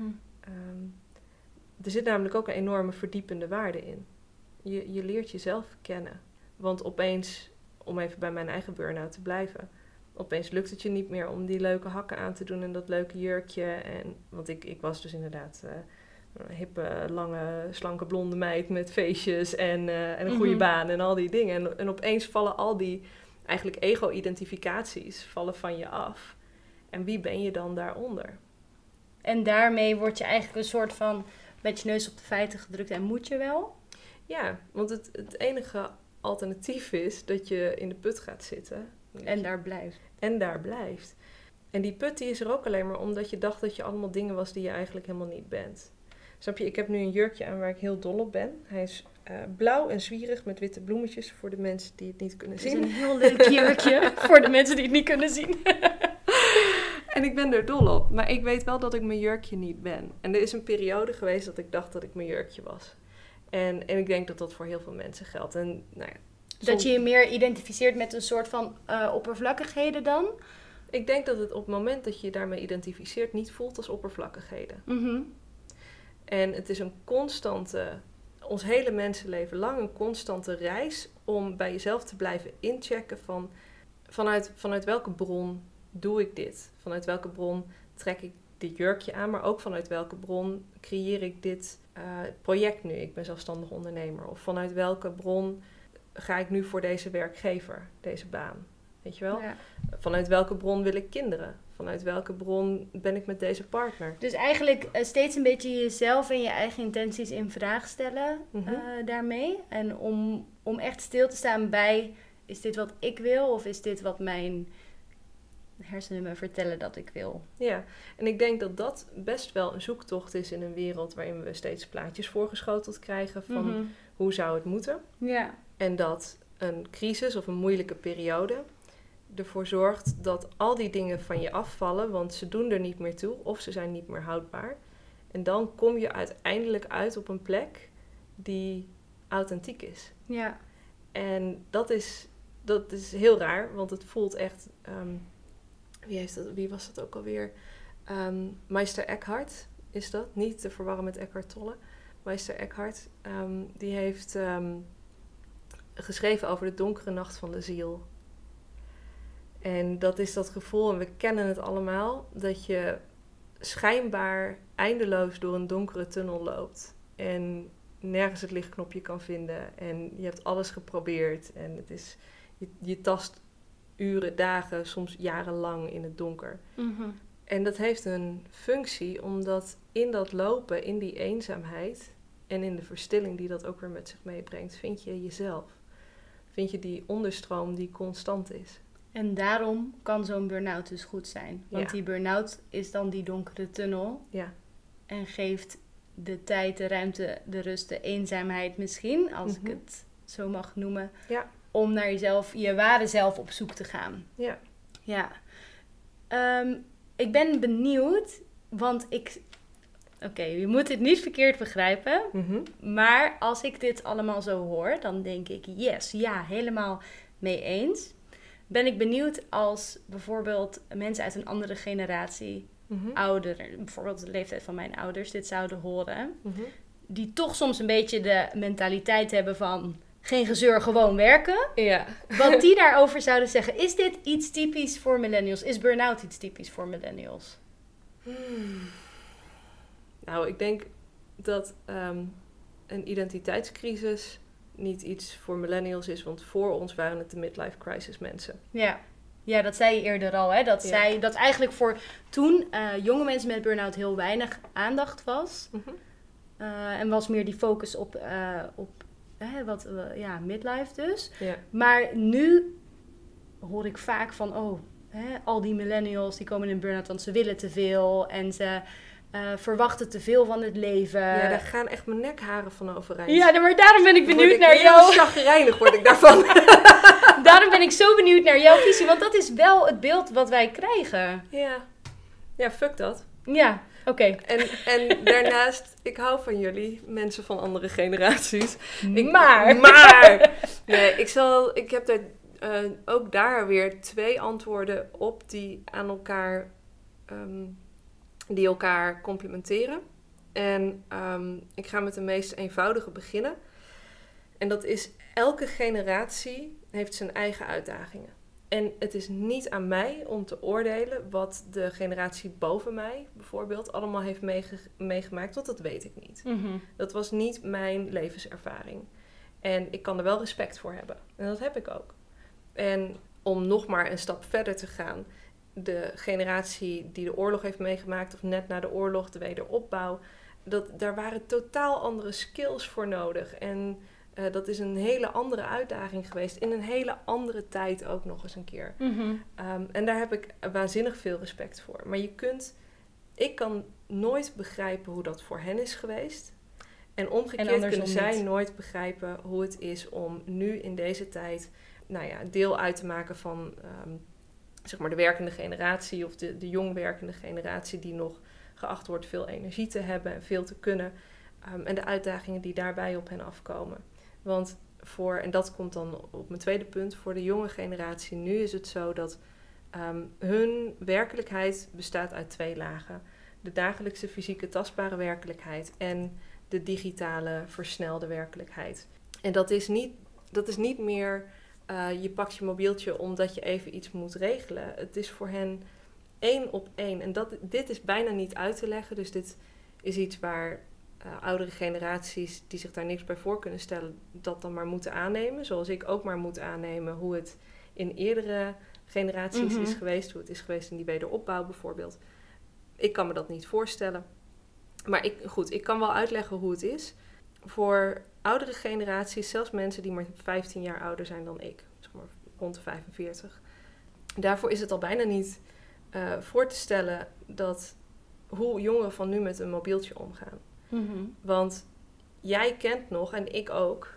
Er zit namelijk ook een enorme verdiepende waarde in. Je leert jezelf kennen. Want opeens, om even bij mijn eigen burn-out te blijven... opeens lukt het je niet meer om die leuke hakken aan te doen en dat leuke jurkje. Want ik was dus inderdaad een hippe, lange, slanke blonde meid met feestjes en een goede baan en al die dingen. En opeens vallen al die eigenlijk ego-identificaties vallen van je af. En wie ben je dan daaronder?
En daarmee word je eigenlijk een soort van met je neus op de feiten gedrukt en moet je wel?
Ja, want het enige alternatief is dat je in de put gaat zitten.
En daar blijft.
En daar blijft. En die put die is er ook alleen maar omdat je dacht dat je allemaal dingen was die je eigenlijk helemaal niet bent. Snap je, ik heb nu een jurkje aan waar ik heel dol op ben. Hij is blauw en zwierig met witte bloemetjes voor de mensen die het niet kunnen zien.
Het is een heel leuk jurkje voor de mensen die het niet kunnen zien.
En ik ben er dol op. Maar ik weet wel dat ik mijn jurkje niet ben. En er is een periode geweest dat ik dacht dat ik mijn jurkje was. En ik denk dat dat voor heel veel mensen geldt. En, nou ja,
dat je je meer identificeert met een soort van oppervlakkigheden dan?
Ik denk dat het op het moment dat je je daarmee identificeert niet voelt als oppervlakkigheden. En het is een constante, ons hele mensenleven lang, een constante reis om bij jezelf te blijven inchecken van vanuit welke bron doe ik dit? Vanuit welke bron trek ik dit jurkje aan? Maar ook vanuit welke bron creëer ik dit project nu? Ik ben zelfstandig ondernemer. Of vanuit welke bron ga ik nu voor deze werkgever, deze baan? Weet je wel?
Ja.
Vanuit welke bron wil ik kinderen? Vanuit welke bron ben ik met deze partner?
Dus eigenlijk steeds een beetje jezelf en je eigen intenties in vraag stellen daarmee. En om echt stil te staan bij, is dit wat ik wil of is dit wat mijn hersenen me vertellen dat ik wil?
Ja, en ik denk dat dat best wel een zoektocht is in een wereld waarin we steeds plaatjes voorgeschoteld krijgen van hoe zou het moeten.
Ja.
En dat een crisis of een moeilijke periode ervoor zorgt dat al die dingen van je afvallen, want ze doen er niet meer toe of ze zijn niet meer houdbaar. En dan kom je uiteindelijk uit op een plek die authentiek is.
Ja.
En dat is heel raar, want het voelt echt... wie was dat ook alweer? Meister Eckhart is dat. Niet te verwarren met Eckhart Tolle. Meister Eckhart, die heeft geschreven over de donkere nacht van de ziel. En dat is dat gevoel, en we kennen het allemaal, dat je schijnbaar eindeloos door een donkere tunnel loopt. En nergens het lichtknopje kan vinden. En je hebt alles geprobeerd. En het is, je tast uren, dagen, soms jarenlang in het donker. Mm-hmm. En dat heeft een functie, omdat in dat lopen, in die eenzaamheid en in de verstilling die dat ook weer met zich meebrengt, vind je jezelf. Vind je die onderstroom die constant is.
En daarom kan zo'n burn-out dus goed zijn. Want die burn-out is dan die donkere tunnel.
Ja.
En geeft de tijd, de ruimte, de rust, de eenzaamheid misschien, als ik het zo mag noemen. Ja. Om naar jezelf, je ware zelf op zoek te gaan.
Ja.
Ja. Ik ben benieuwd, want Oké, je moet het niet verkeerd begrijpen. Mm-hmm. Maar als ik dit allemaal zo hoor, dan denk ik, yes, ja, helemaal mee eens. Ben ik benieuwd als bijvoorbeeld mensen uit een andere generatie, ouder, bijvoorbeeld de leeftijd van mijn ouders, dit zouden horen. Mm-hmm. Die toch soms een beetje de mentaliteit hebben van geen gezeur, gewoon werken.
Ja.
Wat die daarover zouden zeggen. Is dit iets typisch voor millennials? Is burn-out iets typisch voor millennials?
Nou, ik denk dat een identiteitscrisis niet iets voor millennials is, want voor ons waren het de midlife crisis mensen.
Ja, dat zei je eerder al, hè? Dat eigenlijk voor toen jonge mensen met burn-out heel weinig aandacht was. Mm-hmm. En was meer die focus op midlife dus. Ja. Maar nu hoor ik vaak van, al die millennials die komen in burn-out, want ze willen te veel en ze verwachten te veel van het leven.
Ja, daar gaan echt mijn nekharen van overeind.
Ja, maar daarom ben ik benieuwd naar jou.
Heel chagrijnig word ik daarvan.
Daarom ben ik zo benieuwd naar jouw visie, want dat is wel het beeld wat wij krijgen.
Ja, fuck dat.
Ja, oké.
En daarnaast, ik hou van jullie, mensen van andere generaties.
Maar.
Nee, ik heb er ook daar weer 2 antwoorden op die aan elkaar... die elkaar complementeren. En ik ga met de meest eenvoudige beginnen. En dat is, elke generatie heeft zijn eigen uitdagingen. En het is niet aan mij om te oordelen wat de generatie boven mij bijvoorbeeld allemaal heeft meegemaakt, want dat weet ik niet. Mm-hmm. Dat was niet mijn levenservaring. En ik kan er wel respect voor hebben. En dat heb ik ook. En om nog maar een stap verder te gaan, de generatie die de oorlog heeft meegemaakt, of net na de oorlog, de wederopbouw, daar waren totaal andere skills voor nodig. En dat is een hele andere uitdaging geweest, in een hele andere tijd ook nog eens een keer. Mm-hmm. En daar heb ik waanzinnig veel respect voor. Maar ik kan nooit begrijpen hoe dat voor hen is geweest. En omgekeerd kunnen zij nooit begrijpen hoe het is om nu in deze tijd deel uit te maken van zeg maar de werkende generatie of de jong werkende generatie die nog geacht wordt veel energie te hebben en veel te kunnen. En de uitdagingen die daarbij op hen afkomen. Want en dat komt dan op mijn tweede punt, voor de jonge generatie nu is het zo dat hun werkelijkheid bestaat uit 2 lagen. De dagelijkse fysieke tastbare werkelijkheid en de digitale versnelde werkelijkheid. En dat is niet meer je pakt je mobieltje omdat je even iets moet regelen. Het is voor hen 1 op 1. En dit is bijna niet uit te leggen. Dus dit is iets waar oudere generaties die zich daar niks bij voor kunnen stellen, dat dan maar moeten aannemen. Zoals ik ook maar moet aannemen hoe het in eerdere generaties is geweest. Hoe het is geweest in die wederopbouw bijvoorbeeld. Ik kan me dat niet voorstellen. Maar ik kan wel uitleggen hoe het is. Voor oudere generaties, zelfs mensen die maar 15 jaar ouder zijn dan ik, zeg maar rond de 45. Daarvoor is het al bijna niet voor te stellen hoe jongeren van nu met een mobieltje omgaan. Mm-hmm. Want jij kent nog, en ik ook.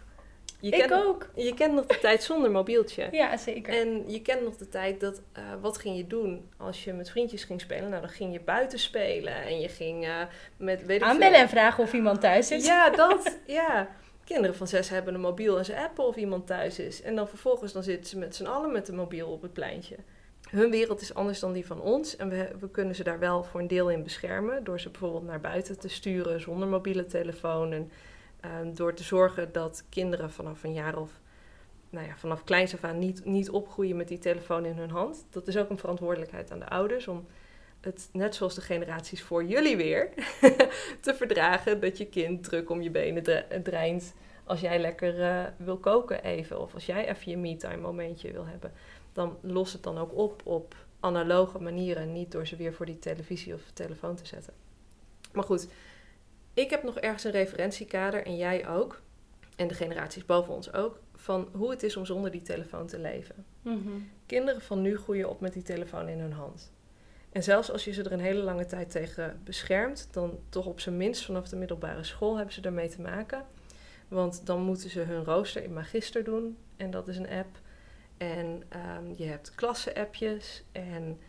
Je kent nog de tijd zonder mobieltje.
Ja, zeker.
En je kent nog de tijd dat, wat ging je doen als je met vriendjes ging spelen? Nou, dan ging je buiten spelen en je ging
aanbellen en vragen of iemand thuis is.
Ja, dat, ja. Kinderen van 6 hebben een mobiel en ze appen of iemand thuis is. En dan vervolgens zitten ze met z'n allen met een mobiel op het pleintje. Hun wereld is anders dan die van ons. En we kunnen ze daar wel voor een deel in beschermen. Door ze bijvoorbeeld naar buiten te sturen zonder mobiele telefoon. En door te zorgen dat kinderen vanaf een jaar of vanaf kleins af aan niet opgroeien met die telefoon in hun hand. Dat is ook een verantwoordelijkheid aan de ouders om het, net zoals de generaties voor jullie weer, te verdragen dat je kind druk om je benen dreint als jij lekker wil koken even. Of als jij even je me-time momentje wil hebben. Dan los het dan ook op analoge manieren. Niet door ze weer voor die televisie of telefoon te zetten. Maar goed, ik heb nog ergens een referentiekader en jij ook. En de generaties boven ons ook. Van hoe het is om zonder die telefoon te leven. Mm-hmm. Kinderen van nu groeien op met die telefoon in hun hand. En zelfs als je ze er een hele lange tijd tegen beschermt, dan toch op zijn minst vanaf de middelbare school hebben ze ermee te maken. Want dan moeten ze hun rooster in Magister doen. En dat is een app. En je hebt klasse-appjes. En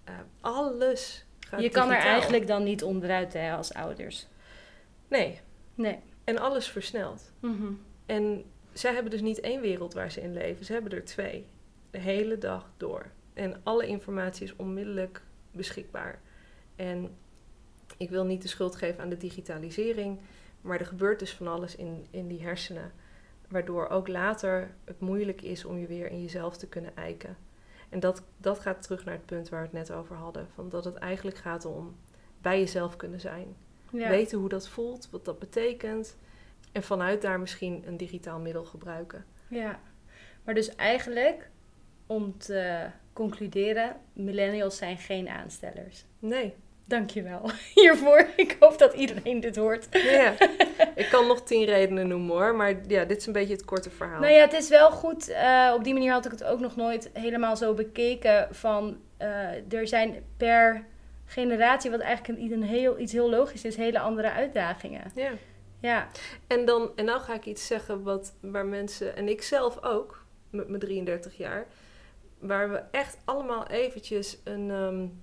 alles gaat
Je kan
digitaal.
er eigenlijk dan niet onderuit als ouders.
Nee.
Nee.
En alles versnelt.
Mm-hmm.
En zij hebben dus niet 1 wereld waar ze in leven. Ze hebben er 2. De hele dag door. En alle informatie is onmiddellijk beschikbaar. En ik wil niet de schuld geven aan de digitalisering. Maar er gebeurt dus van alles in die hersenen. Waardoor ook later het moeilijk is om je weer in jezelf te kunnen eiken. En dat gaat terug naar het punt waar we het net over hadden. Van dat het eigenlijk gaat om bij jezelf kunnen zijn. Ja. Weten hoe dat voelt, wat dat betekent. En vanuit daar misschien een digitaal middel gebruiken.
Ja, maar dus eigenlijk, om te concluderen, millennials zijn geen aanstellers.
Nee.
Dankjewel hiervoor. Ik hoop dat iedereen dit hoort.
Ja, ik kan nog 10 redenen noemen hoor. Maar ja, dit is een beetje het korte verhaal.
Nou ja, het is wel goed. Op die manier had ik het ook nog nooit helemaal zo bekeken. Van er zijn per generatie, wat eigenlijk iets heel logisch is, hele andere uitdagingen.
Ja.
Ja.
En nou ga ik iets zeggen waar mensen, en ik zelf ook, met mijn 33 jaar, waar we echt allemaal eventjes een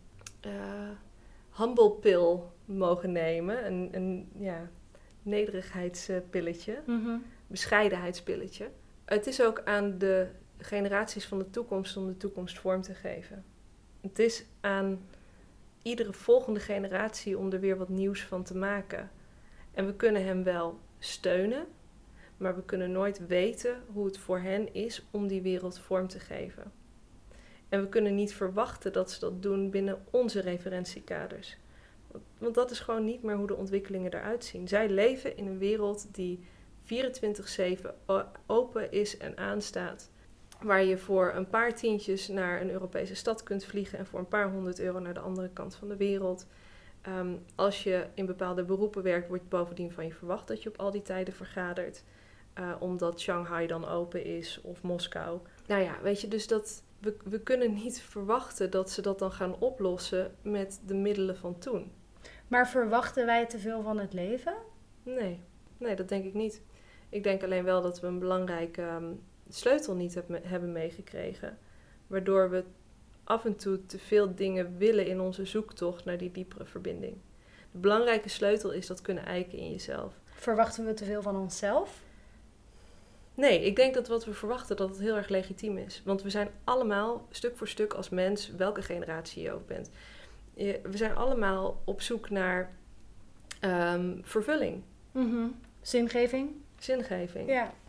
humble pill mogen nemen. Een nederigheidspilletje. Mm-hmm. Bescheidenheidspilletje. Het is ook aan de generaties van de toekomst om de toekomst vorm te geven. Het is aan iedere volgende generatie om er weer wat nieuws van te maken. En we kunnen hem wel steunen, maar we kunnen nooit weten hoe het voor hen is om die wereld vorm te geven. En we kunnen niet verwachten dat ze dat doen binnen onze referentiekaders. Want dat is gewoon niet meer hoe de ontwikkelingen eruit zien. Zij leven in een wereld die 24/7 open is en aanstaat. Waar je voor een paar tientjes naar een Europese stad kunt vliegen en voor een paar €100 naar de andere kant van de wereld. Als je in bepaalde beroepen werkt, wordt bovendien van je verwacht dat je op al die tijden vergadert. Omdat Shanghai dan open is of Moskou. Nou ja, weet je, dus we kunnen niet verwachten dat ze dat dan gaan oplossen met de middelen van toen.
Maar verwachten wij te veel van het leven?
Nee, dat denk ik niet. Ik denk alleen wel dat we een belangrijke sleutel niet hebben meegekregen. Waardoor we af en toe te veel dingen willen in onze zoektocht naar die diepere verbinding. De belangrijke sleutel is dat kunnen eiken in jezelf.
Verwachten we te veel van onszelf?
Nee, ik denk dat wat we verwachten dat het heel erg legitiem is. Want we zijn allemaal, stuk voor stuk als mens, welke generatie je ook bent. We zijn allemaal op zoek naar vervulling.
Mm-hmm. Zingeving?
Zingeving.
Ja.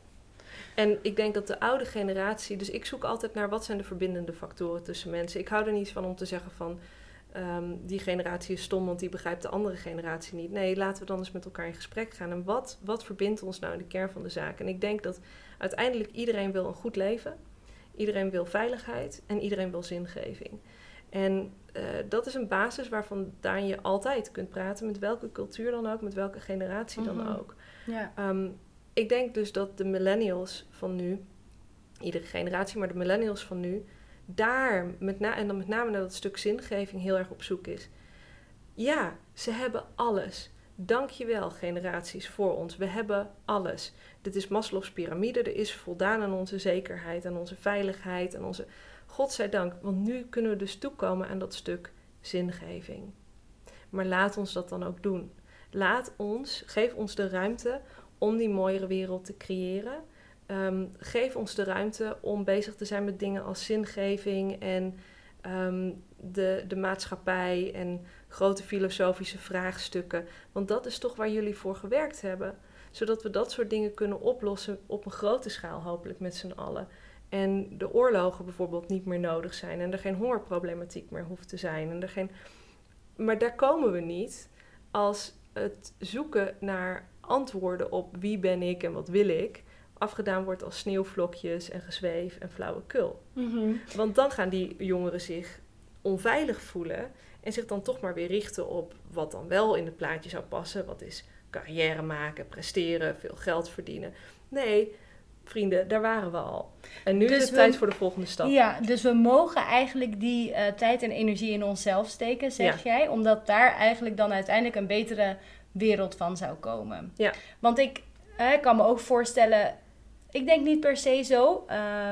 En ik denk dat de oude generatie... Dus ik zoek altijd naar wat zijn de verbindende factoren tussen mensen. Ik hou er niet van om te zeggen van... die generatie is stom, want die begrijpt de andere generatie niet. Nee, laten we dan eens met elkaar in gesprek gaan. En wat verbindt ons nou in de kern van de zaak? En ik denk dat uiteindelijk iedereen wil een goed leven. Iedereen wil veiligheid en iedereen wil zingeving. En dat is een basis waarvan je altijd kunt praten... met welke cultuur dan ook, met welke generatie dan ook.
Ja.
Ik denk dus dat de millennials van nu... iedere generatie, maar de millennials van nu... daar, en dan met name naar dat stuk zingeving... heel erg op zoek is. Ja, ze hebben alles. Dankjewel, generaties voor ons. We hebben alles. Dit is Maslow's piramide. Er is voldaan aan onze zekerheid, aan onze veiligheid... aan onze... Godzijdank, want nu kunnen we dus toekomen aan dat stuk zingeving. Maar laat ons dat dan ook doen. Geef ons de ruimte om die mooiere wereld te creëren. Geef ons de ruimte om bezig te zijn met dingen als zingeving en de maatschappij en grote filosofische vraagstukken. Want dat is toch waar jullie voor gewerkt hebben. Zodat we dat soort dingen kunnen oplossen op een grote schaal, hopelijk met z'n allen. En de oorlogen bijvoorbeeld niet meer nodig zijn. En er geen hongerproblematiek meer hoeft te zijn. Maar daar komen we niet als het zoeken naar antwoorden op wie ben ik en wat wil ik... afgedaan wordt als sneeuwvlokjes en gezweef en flauwekul. Mm-hmm. Want dan gaan die jongeren zich onveilig voelen... en zich dan toch maar weer richten op wat dan wel in het plaatje zou passen. Wat is carrière maken, presteren, veel geld verdienen. Nee... Vrienden, daar waren we al. En nu is het tijd voor de volgende stap.
Ja, dus we mogen eigenlijk die tijd en energie in onszelf steken, zeg jij. Omdat daar eigenlijk dan uiteindelijk een betere wereld van zou komen. Ja. Want ik kan me ook voorstellen... Ik denk niet per se zo...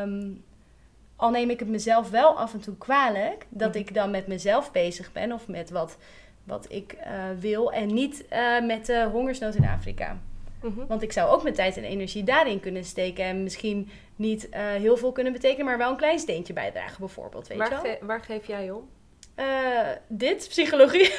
al neem ik het mezelf wel af en toe kwalijk... dat ik dan met mezelf bezig ben... of met wat ik wil... en niet met de hongersnood in Afrika. Mm-hmm. Want ik zou ook mijn tijd en energie daarin kunnen steken... en misschien niet heel veel kunnen betekenen... maar wel een klein steentje bijdragen bijvoorbeeld, weet je wel?
Waar geef jij om?
Dit, psychologie.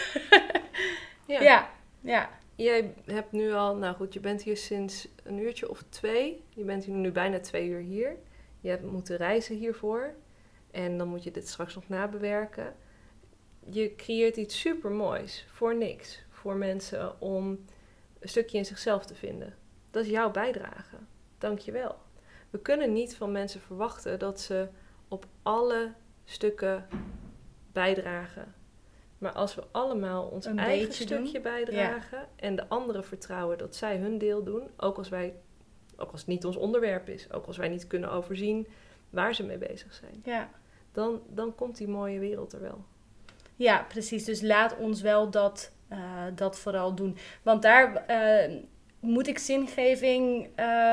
Ja.
Jij hebt nu al... Nou goed, je bent hier sinds een uurtje of 2. Je bent hier nu bijna 2 uur hier. Je hebt moeten reizen hiervoor. En dan moet je dit straks nog nabewerken. Je creëert iets supermoois voor niks. Voor mensen om... een stukje in zichzelf te vinden. Dat is jouw bijdrage. Dank je wel. We kunnen niet van mensen verwachten dat ze op alle stukken bijdragen. Maar als we allemaal ons eigen stukje bijdragen... en de anderen vertrouwen dat zij hun deel doen... ook als het niet ons onderwerp is... ook als wij niet kunnen overzien waar ze mee bezig zijn... dan komt die mooie wereld er wel.
Ja, precies. Dus laat ons wel dat vooral doen. Want daar moet ik zingeving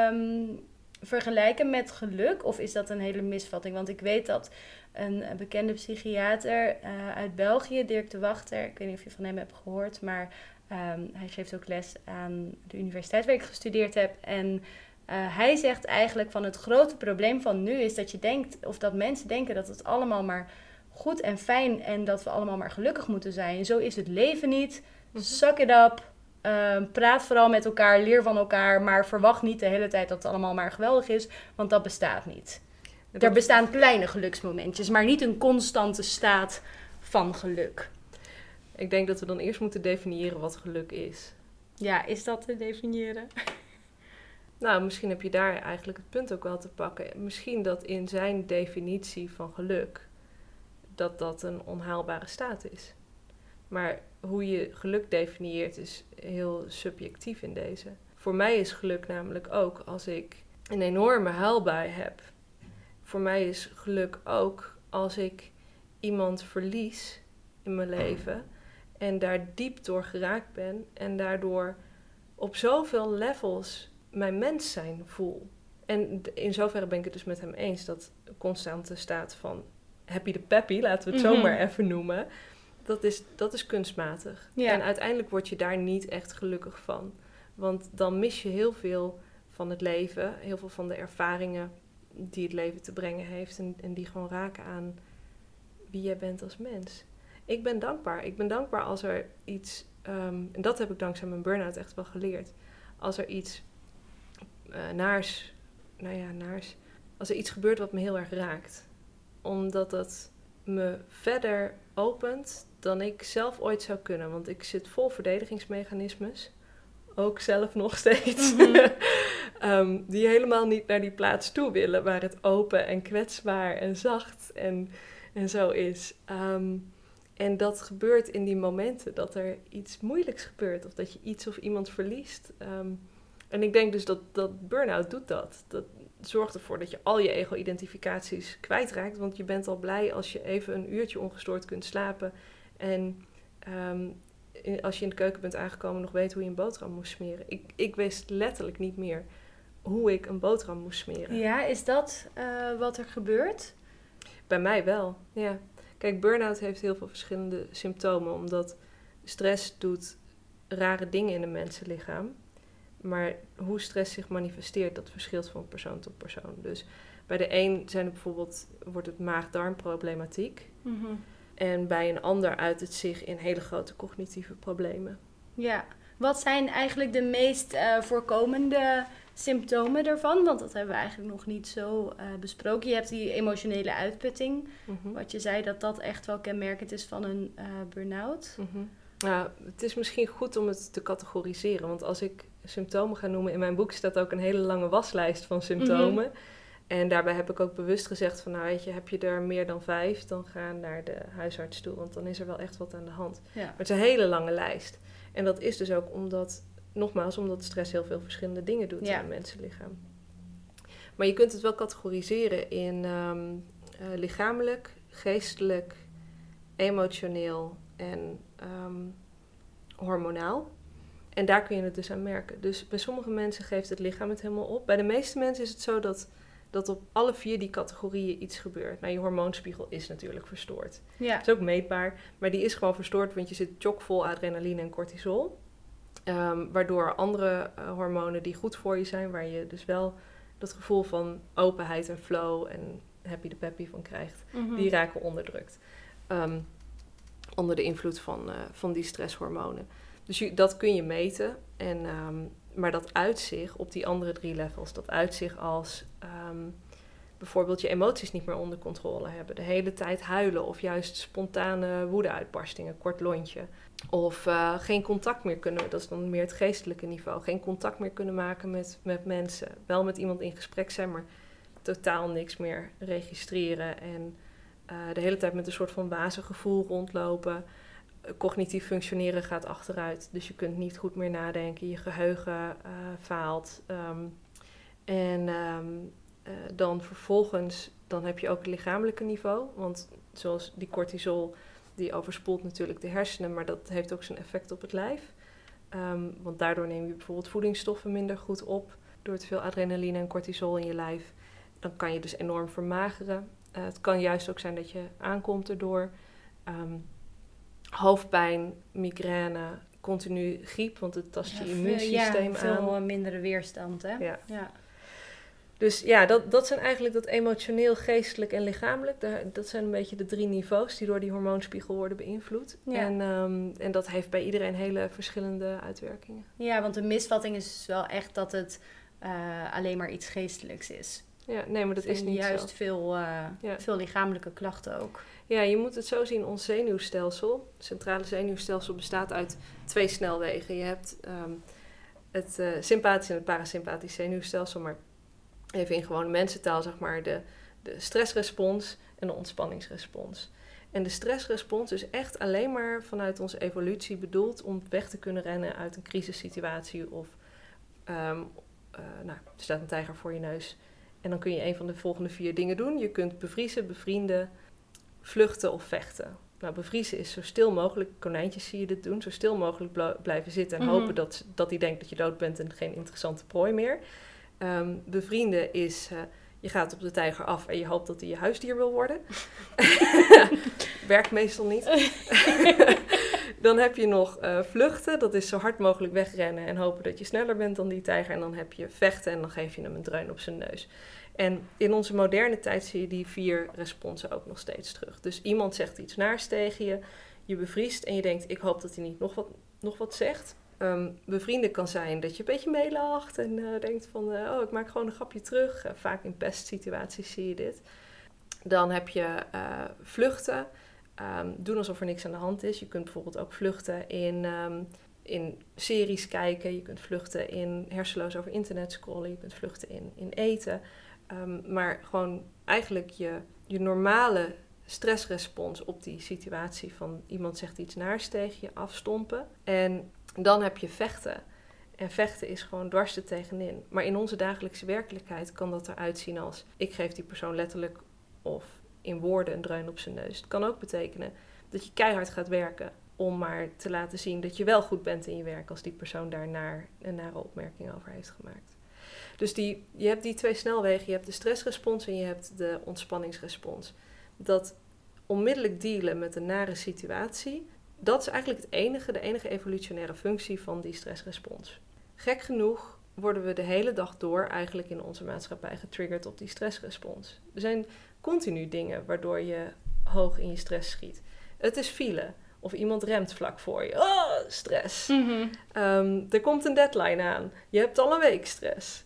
vergelijken met geluk? Of is dat een hele misvatting? Want ik weet dat een bekende psychiater uit België, Dirk de Wachter... ik weet niet of je van hem hebt gehoord... maar hij geeft ook les aan de universiteit waar ik gestudeerd heb. En hij zegt eigenlijk van het grote probleem van nu is dat je denkt... of dat mensen denken dat het allemaal maar... goed en fijn en dat we allemaal maar gelukkig moeten zijn. Zo is het leven niet. Suck it up. Praat vooral met elkaar. Leer van elkaar. Maar verwacht niet de hele tijd dat het allemaal maar geweldig is. Want dat bestaat niet. Er bestaan kleine geluksmomentjes. Maar niet een constante staat van geluk.
Ik denk dat we dan eerst moeten definiëren wat geluk is.
Ja, is dat te definiëren?
Nou, misschien heb je daar eigenlijk het punt ook wel te pakken. Misschien dat in zijn definitie van geluk... dat een onhaalbare staat is. Maar hoe je geluk definieert is heel subjectief in deze. Voor mij is geluk namelijk ook als ik een enorme huilbui heb. Voor mij is geluk ook als ik iemand verlies in mijn leven... en daar diep door geraakt ben... en daardoor op zoveel levels mijn mens zijn voel. En in zoverre ben ik het dus met hem eens... dat constante staat van... happy de peppy, laten we het zo maar even noemen. Dat is kunstmatig. Ja. En uiteindelijk word je daar niet echt gelukkig van. Want dan mis je heel veel van het leven. Heel veel van de ervaringen die het leven te brengen heeft. En die gewoon raken aan wie jij bent als mens. Ik ben dankbaar. Ik ben dankbaar als er iets... en dat heb ik dankzij mijn burn-out echt wel geleerd. Als er iets naars naars. Als er iets gebeurt wat me heel erg raakt. Omdat dat me verder opent dan ik zelf ooit zou kunnen. Want ik zit vol verdedigingsmechanismes. Ook zelf nog steeds. Die helemaal niet naar die plaats toe willen. Waar het open en kwetsbaar en zacht en zo is. En dat gebeurt in die momenten dat er iets moeilijks gebeurt. Of dat je iets of iemand verliest. En ik denk dus dat burn-out doet dat. Dat zorgt ervoor dat je al je ego-identificaties kwijtraakt. Want je bent al blij als je even een uurtje ongestoord kunt slapen. En als je in de keuken bent aangekomen nog weet hoe je een boterham moest smeren. Ik wist letterlijk niet meer hoe ik een boterham moest smeren.
Ja, is dat wat er gebeurt?
Bij mij wel, ja. Kijk, burn-out heeft heel veel verschillende symptomen. Omdat stress doet rare dingen in een mensenlichaam. Maar hoe stress zich manifesteert, dat verschilt van persoon tot persoon. Dus bij de een wordt het maag-darmproblematiek.
Mm-hmm.
En bij een ander uit het zich in hele grote cognitieve problemen.
Ja, wat zijn eigenlijk de meest voorkomende symptomen daarvan? Want dat hebben we eigenlijk nog niet zo besproken. Je hebt die emotionele uitputting.
Mm-hmm.
Wat je zei, dat echt wel kenmerkend is van een burn-out.
Mm-hmm. Nou, het is misschien goed om het te categoriseren. Want als ik symptomen ga noemen, in mijn boek staat ook een hele lange waslijst van symptomen. Mm-hmm. En daarbij heb ik ook bewust gezegd van, nou weet je, heb je er meer dan 5, dan ga naar de huisarts toe. Want dan is er wel echt wat aan de hand. Ja. Maar het is een hele lange lijst. En dat is dus ook omdat stress heel veel verschillende dingen doet in een mensenlichaam. Maar je kunt het wel categoriseren in lichamelijk, geestelijk, emotioneel en hormonaal. En daar kun je het dus aan merken. Dus bij sommige mensen geeft het lichaam het helemaal op. Bij de meeste mensen is het zo dat op alle 4 die categorieën iets gebeurt. Nou, je hormoonspiegel is natuurlijk verstoord. Ja. Dat is ook meetbaar, maar die is gewoon verstoord, want je zit chockvol adrenaline en cortisol. Waardoor andere hormonen die goed voor je zijn, waar je dus wel dat gevoel van openheid en flow en happy de peppy van krijgt, mm-hmm. die raken onderdrukt. Onder de invloed van die stresshormonen. Dus dat kun je meten. Maar dat uit zich op die andere 3 levels. Dat uit zich als bijvoorbeeld je emoties niet meer onder controle hebben. De hele tijd huilen of juist spontane woedeuitbarstingen, kort lontje. Of geen contact meer kunnen, dat is dan meer het geestelijke niveau. Geen contact meer kunnen maken met mensen. Wel met iemand in gesprek zijn, maar totaal niks meer registreren. En de hele tijd met een soort van wazengevoel rondlopen. Cognitief functioneren gaat achteruit, dus je kunt niet goed meer nadenken. Je geheugen faalt. Dan vervolgens, dan heb je ook het lichamelijke niveau. Want zoals die cortisol, die overspoelt natuurlijk de hersenen, maar dat heeft ook zijn effect op het lijf. Want daardoor neem je bijvoorbeeld voedingsstoffen minder goed op door te veel adrenaline en cortisol in je lijf. Dan kan je dus enorm vermageren. Het kan juist ook zijn dat je aankomt erdoor. Hoofdpijn, migraine, continu griep, want het tast je immuunsysteem aan.
Veel mindere weerstand, hè?
Ja. Dus ja, dat zijn eigenlijk dat emotioneel, geestelijk en lichamelijk. Dat zijn een beetje de 3 niveaus die door die hormoonspiegel worden beïnvloed. Ja. En dat heeft bij iedereen hele verschillende uitwerkingen.
Ja, want de misvatting is wel echt dat het alleen maar iets geestelijks is.
Ja, nee, maar dat is niet
juist zo. Veel lichamelijke klachten ook.
Ja, je moet het zo zien, ons zenuwstelsel, het centrale zenuwstelsel, bestaat uit 2 snelwegen. Je hebt het sympathisch en het parasympathisch zenuwstelsel, maar even in gewone mensentaal, zeg maar, de stressrespons en de ontspanningsrespons. En de stressrespons is echt alleen maar vanuit onze evolutie bedoeld om weg te kunnen rennen uit een crisissituatie of er staat een tijger voor je neus. En dan kun je een van de volgende 4 dingen doen. Je kunt bevriezen, bevrienden, vluchten of vechten. Nou, bevriezen is zo stil mogelijk, konijntjes zie je dit doen, zo stil mogelijk blijven zitten en hopen dat hij denkt dat je dood bent en geen interessante prooi meer. Bevrienden is, je gaat op de tijger af en je hoopt dat hij je huisdier wil worden. Werkt meestal niet. Dan heb je nog vluchten, dat is zo hard mogelijk wegrennen en hopen dat je sneller bent dan die tijger. En dan heb je vechten en dan geef je hem een dreun op zijn neus. En in onze moderne tijd zie je die 4 responsen ook nog steeds terug. Dus iemand zegt iets naars tegen je, je bevriest en je denkt, ik hoop dat hij niet nog wat zegt. bevrienden kan zijn dat je een beetje meelacht en denkt van, ik maak gewoon een grapje terug. Vaak in pestsituaties zie je dit. Dan heb je vluchten. Doen alsof er niks aan de hand is. Je kunt bijvoorbeeld ook vluchten in series kijken. Je kunt vluchten in hersenloos over internet scrollen. Je kunt vluchten in eten. Maar gewoon eigenlijk je normale stressrespons op die situatie van iemand zegt iets naars tegen je afstompen. En dan heb je vechten. En vechten is gewoon dwars er tegenin. Maar in onze dagelijkse werkelijkheid kan dat eruit zien als ik geef die persoon letterlijk of in woorden een dreun op zijn neus. Het kan ook betekenen dat je keihard gaat werken om maar te laten zien dat je wel goed bent in je werk als die persoon daar een nare opmerking over heeft gemaakt. Dus je hebt die twee snelwegen. Je hebt de stressrespons en je hebt de ontspanningsrespons. Dat onmiddellijk dealen met een nare situatie, dat is eigenlijk de enige evolutionaire functie van die stressrespons. Gek genoeg worden we de hele dag door eigenlijk in onze maatschappij getriggerd op die stressrespons. Er zijn continu dingen waardoor je hoog in je stress schiet. Het is file of iemand remt vlak voor je. Oh, stress.
Mm-hmm.
Er komt een deadline aan. Je hebt al een week stress.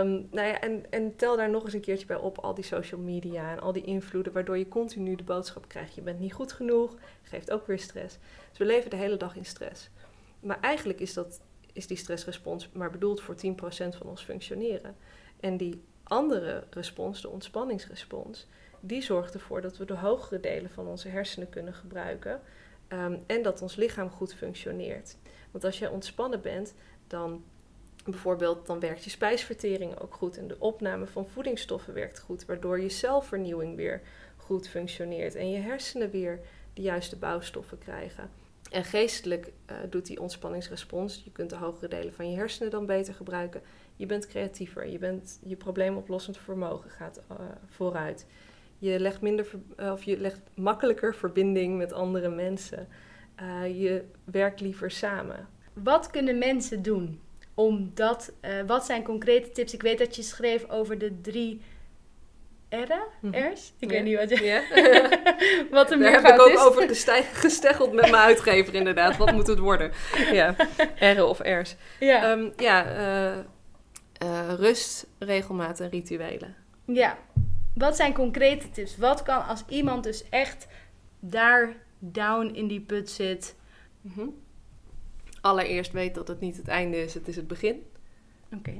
En tel daar nog eens een keertje bij op al die social media en al die invloeden waardoor je continu de boodschap krijgt. Je bent niet goed genoeg, geeft ook weer stress. Dus we leven de hele dag in stress. Maar eigenlijk is die stressrespons maar bedoeld voor 10% van ons functioneren. En die andere respons, de ontspanningsrespons, die zorgt ervoor dat we de hogere delen van onze hersenen kunnen gebruiken. En dat ons lichaam goed functioneert. Want als jij ontspannen bent, dan werkt je spijsvertering ook goed. En de opname van voedingsstoffen werkt goed. Waardoor je celvernieuwing weer goed functioneert. En je hersenen weer de juiste bouwstoffen krijgen. En geestelijk doet die ontspanningsrespons. Je kunt de hogere delen van je hersenen dan beter gebruiken. Je bent creatiever. Je probleemoplossend vermogen gaat vooruit. Je legt makkelijker verbinding met andere mensen. Je werkt liever samen.
Wat kunnen mensen doen? Wat zijn concrete tips? Ik weet dat je schreef over de 3 R's. Ik weet niet wat je... wat een
Daar heb ik ook over gesteggeld met mijn uitgever inderdaad. Wat moet het worden? Ja, R'en of R's.
Ja.
Rust, regelmaat en rituelen.
Ja. Wat zijn concrete tips? Wat kan als iemand dus echt daar down in die put zit?
Mm-hmm. Allereerst weet dat het niet het einde is, het is het begin.
Oké.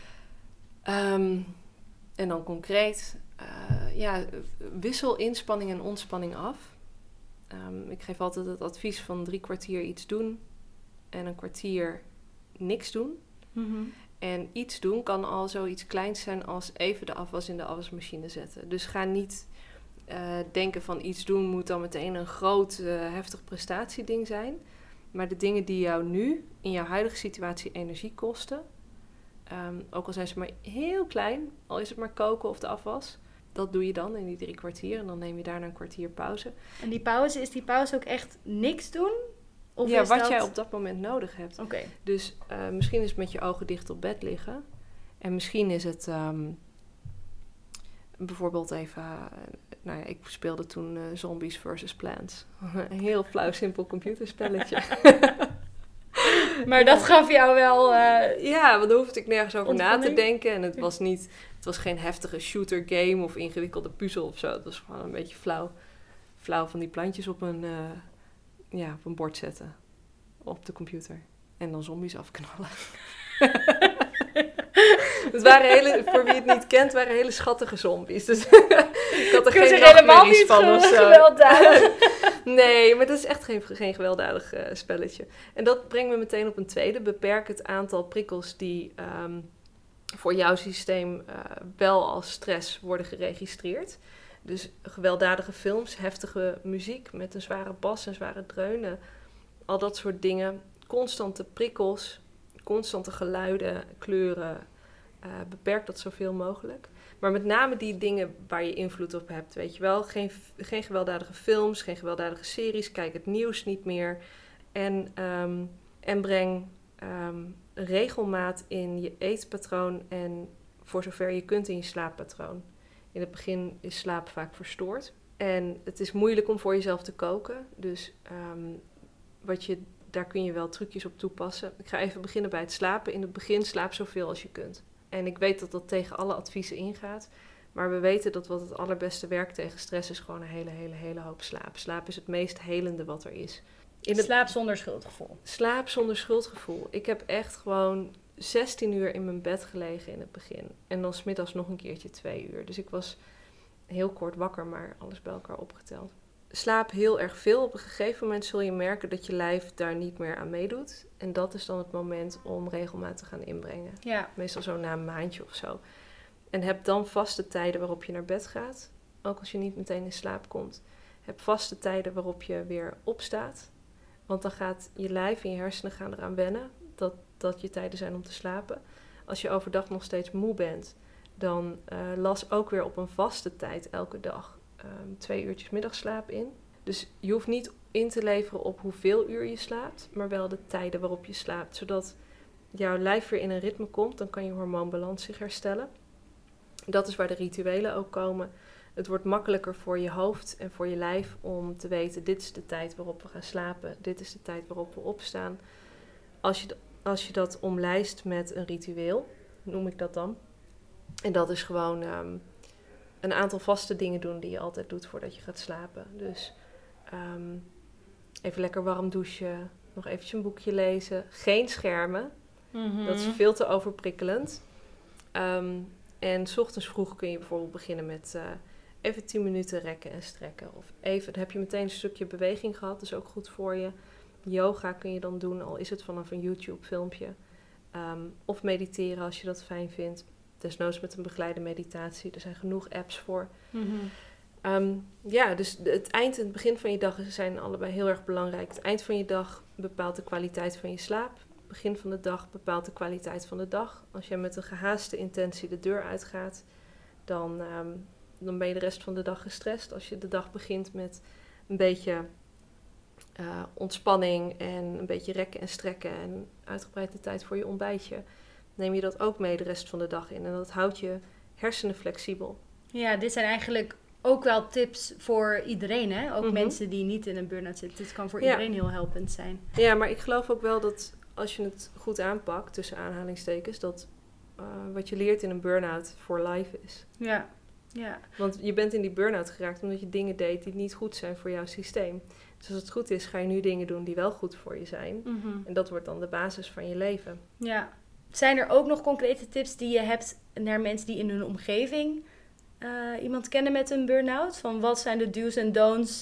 En dan concreet, wissel inspanning en ontspanning af. Ik geef altijd het advies van 3 kwartier iets doen en een kwartier niks doen.
Mm-hmm.
En iets doen kan al zoiets kleins zijn als even de afwas in de afwasmachine zetten. Dus ga niet denken van iets doen moet dan meteen een groot, heftig prestatieding zijn. Maar de dingen die jou nu, in jouw huidige situatie, energie kosten, ook al zijn ze maar heel klein, al is het maar koken of de afwas, dat doe je dan in die 3 kwartier en dan neem je daarna een kwartier pauze.
En is die pauze ook echt niks doen? Of
ja,
is
wat jij op dat moment nodig hebt.
Oké.
Dus misschien is het met je ogen dicht op bed liggen. En misschien is het bijvoorbeeld even... ik speelde toen Zombies vs. Plants. Een heel flauw, simpel computerspelletje.
Maar dat gaf jou wel...
Ja, want daar hoefde ik nergens over
ontspanning?
na te denken. En het was geen heftige shooter game of ingewikkelde puzzel of zo. Het was gewoon een beetje flauw van die plantjes op een bord zetten. Op de computer. En dan zombies afknallen. Het waren voor wie het niet kent, waren hele schattige zombies. Dus ik had er geen nachtmerries van of zo.
Gewelddadig.
Nee, maar dat is echt geen gewelddadig spelletje. En dat brengt me meteen op een tweede. Beperk het aantal prikkels die voor jouw systeem wel als stress worden geregistreerd. Dus gewelddadige films, heftige muziek met een zware bas en zware dreunen. Al dat soort dingen. Constante prikkels, constante geluiden, kleuren. Beperk dat zoveel mogelijk. Maar met name die dingen waar je invloed op hebt, weet je wel. Geen gewelddadige films, geen gewelddadige series. Kijk het nieuws niet meer. En breng regelmaat in je eetpatroon en voor zover je kunt in je slaappatroon. In het begin is slaap vaak verstoord. En het is moeilijk om voor jezelf te koken. Dus wat je daar kun je wel trucjes op toepassen. Ik ga even beginnen bij het slapen. In het begin slaap zoveel als je kunt. En ik weet dat dat tegen alle adviezen ingaat. Maar we weten dat wat het allerbeste werkt tegen stress is gewoon een hele hoop slaap. Slaap is het meest helende wat er is.
Slaap zonder schuldgevoel.
Slaap zonder schuldgevoel. Ik heb echt gewoon 16 uur in mijn bed gelegen in het begin. En dan 's middags nog een keertje 2 uur. Dus ik was heel kort wakker, maar alles bij elkaar opgeteld. Slaap heel erg veel. Op een gegeven moment zul je merken dat je lijf daar niet meer aan meedoet. En dat is dan het moment om regelmatig te gaan inbrengen.
Ja.
Meestal zo na een maandje of zo. En heb dan vaste tijden waarop je naar bed gaat. Ook als je niet meteen in slaap komt. Heb vaste tijden waarop je weer opstaat. Want dan gaat je lijf en je hersenen gaan eraan wennen dat je tijden zijn om te slapen. Als je overdag nog steeds moe bent, dan las ook weer op een vaste tijd elke dag 2 uurtjes middagslaap in. Dus je hoeft niet in te leveren op hoeveel uur je slaapt, maar wel de tijden waarop je slaapt. Zodat jouw lijf weer in een ritme komt, dan kan je hormoonbalans zich herstellen. Dat is waar de rituelen ook komen. Het wordt makkelijker voor je hoofd en voor je lijf om te weten, dit is de tijd waarop we gaan slapen, dit is de tijd waarop we opstaan. Als je dat omlijst met een ritueel, noem ik dat dan. En dat is gewoon een aantal vaste dingen doen die je altijd doet voordat je gaat slapen. Dus even lekker warm douchen, nog eventjes een boekje lezen, geen schermen. Mm-hmm. Dat is veel te overprikkelend. En 's ochtends vroeg kun je bijvoorbeeld beginnen met even 10 minuten rekken en strekken. Of even, dan heb je meteen een stukje beweging gehad, dat is ook goed voor je. Yoga kun je dan doen, al is het vanaf een YouTube filmpje. Of mediteren als je dat fijn vindt. Desnoods met een begeleide meditatie. Er zijn genoeg apps voor. Mm-hmm. Dus het eind en het begin van je dag zijn allebei heel erg belangrijk. Het eind van je dag bepaalt de kwaliteit van je slaap. Het begin van de dag bepaalt de kwaliteit van de dag. Als jij met een gehaaste intentie de deur uitgaat, dan ben je de rest van de dag gestrest. Als je de dag begint met een beetje ontspanning en een beetje rekken en strekken en uitgebreide tijd voor je ontbijtje, neem je dat ook mee de rest van de dag in. En dat houdt je hersenen flexibel.
Ja, dit zijn eigenlijk ook wel tips voor iedereen, hè? Ook mensen die niet in een burn-out zitten. Dit kan voor iedereen heel helpend zijn.
Ja, maar ik geloof ook wel dat als je het goed aanpakt, tussen aanhalingstekens, dat wat je leert in een burn-out for life is.
Ja.
Want je bent in die burn-out geraakt omdat je dingen deed die niet goed zijn voor jouw systeem. Dus als het goed is, ga je nu dingen doen die wel goed voor je zijn. Mm-hmm. En dat wordt dan de basis van je leven.
Ja. Zijn er ook nog concrete tips die je hebt naar mensen die in hun omgeving iemand kennen met een burn-out? Van wat zijn de do's en don'ts?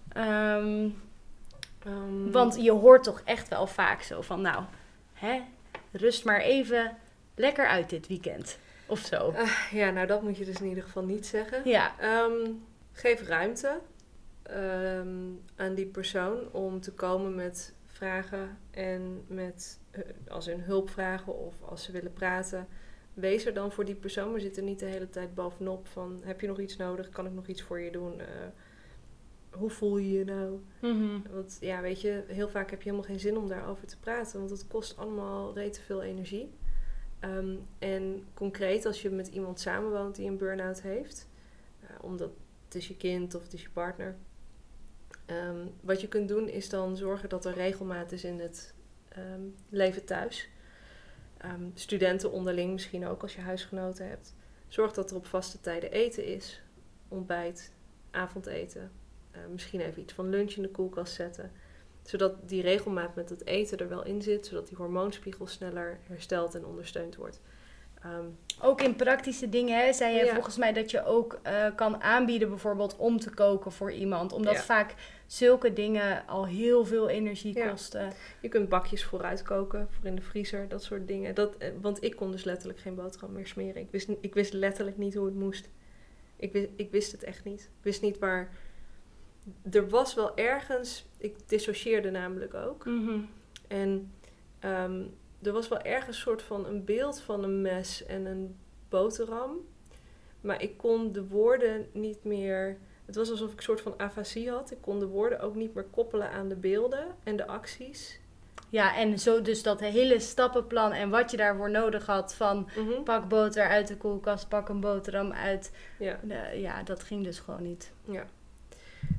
Want je hoort toch echt wel vaak zo van, rust maar even lekker uit dit weekend. Of zo.
Dat moet je dus in ieder geval niet zeggen.
Ja.
Geef ruimte aan die persoon om te komen met vragen en met als hun hulp vragen of als ze willen praten. Wees er dan voor die persoon, maar zit er niet de hele tijd bovenop van, heb je nog iets nodig? Kan ik nog iets voor je doen? Hoe voel je je nou? Mm-hmm. Want weet je, heel vaak heb je helemaal geen zin om daarover te praten, want het kost allemaal rete veel energie. En concreet, als je met iemand samenwoont die een burn-out heeft, omdat het is je kind of het is je partner, wat je kunt doen is dan zorgen dat er regelmaat is in het leven thuis. Studenten onderling misschien ook als je huisgenoten hebt. Zorg dat er op vaste tijden eten is. Ontbijt, avondeten. Misschien even iets van lunch in de koelkast zetten. Zodat die regelmaat met het eten er wel in zit. Zodat die hormoonspiegel sneller hersteld en ondersteund wordt.
Ook in praktische dingen, hè, zei je volgens mij dat je ook kan aanbieden bijvoorbeeld om te koken voor iemand. Omdat vaak zulke dingen al heel veel energie kosten.
Je kunt bakjes vooruit koken, voor in de vriezer, dat soort dingen. Want ik kon dus letterlijk geen boterham meer smeren. Ik wist letterlijk niet hoe het moest. Ik wist het echt niet. Ik wist niet waar. Er was wel ergens, ik dissocieerde namelijk ook. Mm-hmm. En er was wel ergens een soort van een beeld van een mes en een boterham. Maar ik kon de woorden niet meer. Het was alsof ik een soort van afasie had. Ik kon de woorden ook niet meer koppelen aan de beelden en de acties.
Ja, en zo dus dat hele stappenplan en wat je daarvoor nodig had van pak boter uit de koelkast, pak een boterham uit. Ja, dat ging dus gewoon niet.
Ja.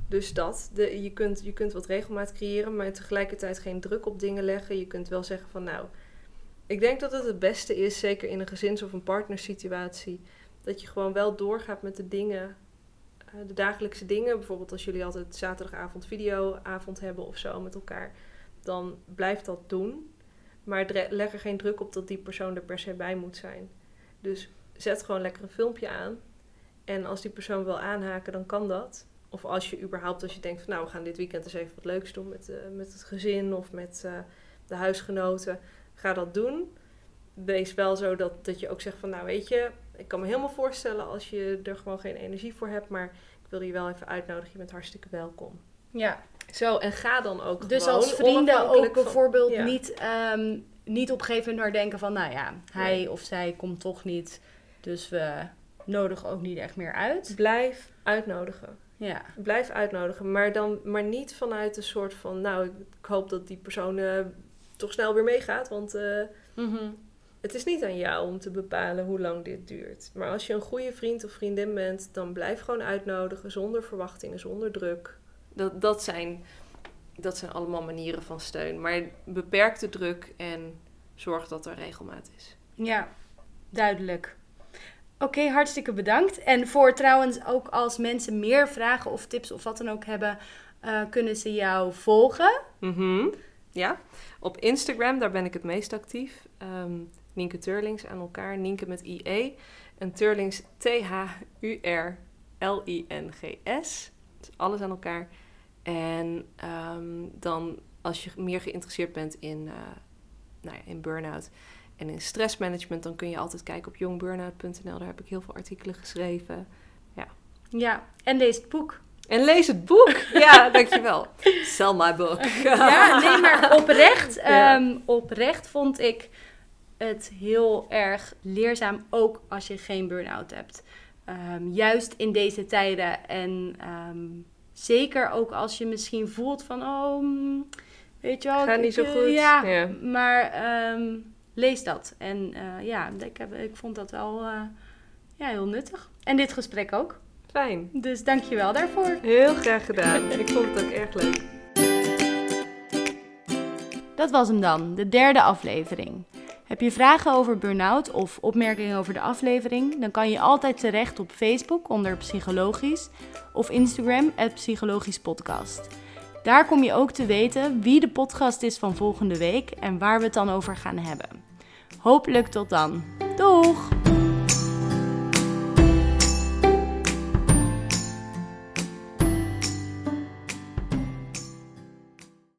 Dus je kunt wat regelmaat creëren, maar tegelijkertijd geen druk op dingen leggen. Je kunt wel zeggen van nou, ik denk dat het beste is, zeker in een gezins- of een partnersituatie, dat je gewoon wel doorgaat met de dingen, de dagelijkse dingen. Bijvoorbeeld als jullie altijd zaterdagavond videoavond hebben of zo met elkaar, dan blijf dat doen. Maar leg er geen druk op dat die persoon er per se bij moet zijn. Dus zet gewoon lekker een filmpje aan. En als die persoon wil aanhaken, dan kan dat. Of als je denkt van nou, we gaan dit weekend eens even wat leuks doen met het gezin of met de huisgenoten. Ga dat doen. Wees wel zo dat je ook zegt van nou weet je, ik kan me helemaal voorstellen als je er gewoon geen energie voor hebt. Maar ik wil je wel even uitnodigen, je bent hartstikke welkom.
Ja.
Zo, en ga dan ook
dus
gewoon.
Dus als vrienden ook bijvoorbeeld
ja.
niet op een gegeven moment denken van nou ja, hij of zij komt toch niet. Dus we nodigen ook niet echt meer uit.
Blijf uitnodigen.
Ja.
Blijf uitnodigen, maar niet vanuit een soort van nou, ik hoop dat die persoon toch snel weer meegaat. Want het is niet aan jou om te bepalen hoe lang dit duurt. Maar als je een goede vriend of vriendin bent, dan blijf gewoon uitnodigen zonder verwachtingen, zonder druk. Dat zijn allemaal manieren van steun. Maar beperk de druk en zorg dat er regelmaat is.
Ja, duidelijk. Oké, hartstikke bedankt. En voor trouwens ook als mensen meer vragen of tips of wat dan ook hebben, kunnen ze jou volgen?
Ja, op Instagram, daar ben ik het meest actief. Nienke Teurlings aan elkaar. Nienke met IE. En Teurlings THURLINGS. Dus alles aan elkaar. En dan als je meer geïnteresseerd bent in burn-out en in stressmanagement, dan kun je altijd kijken op youngburnout.nl. Daar heb ik heel veel artikelen geschreven.
Ja, en lees het boek.
En lees het boek. Ja, dankjewel. Sell my book.
Ja, nee, maar oprecht. Oprecht vond ik het heel erg leerzaam, ook als je geen burn-out hebt. Juist in deze tijden. En zeker ook als je misschien voelt van, weet je wel.
Gaat niet zo goed.
Ja. Maar lees dat. En ik vond dat wel heel nuttig. En dit gesprek ook.
Fijn.
Dus dank je wel daarvoor.
Heel graag gedaan. Ik vond het ook erg leuk.
Dat was hem dan, de 3e aflevering. Heb je vragen over burn-out of opmerkingen over de aflevering? Dan kan je altijd terecht op Facebook onder Psychologisch of Instagram @psychologischpodcast. Daar kom je ook te weten wie de podcast is van volgende week en waar we het dan over gaan hebben. Hopelijk tot dan. Doeg!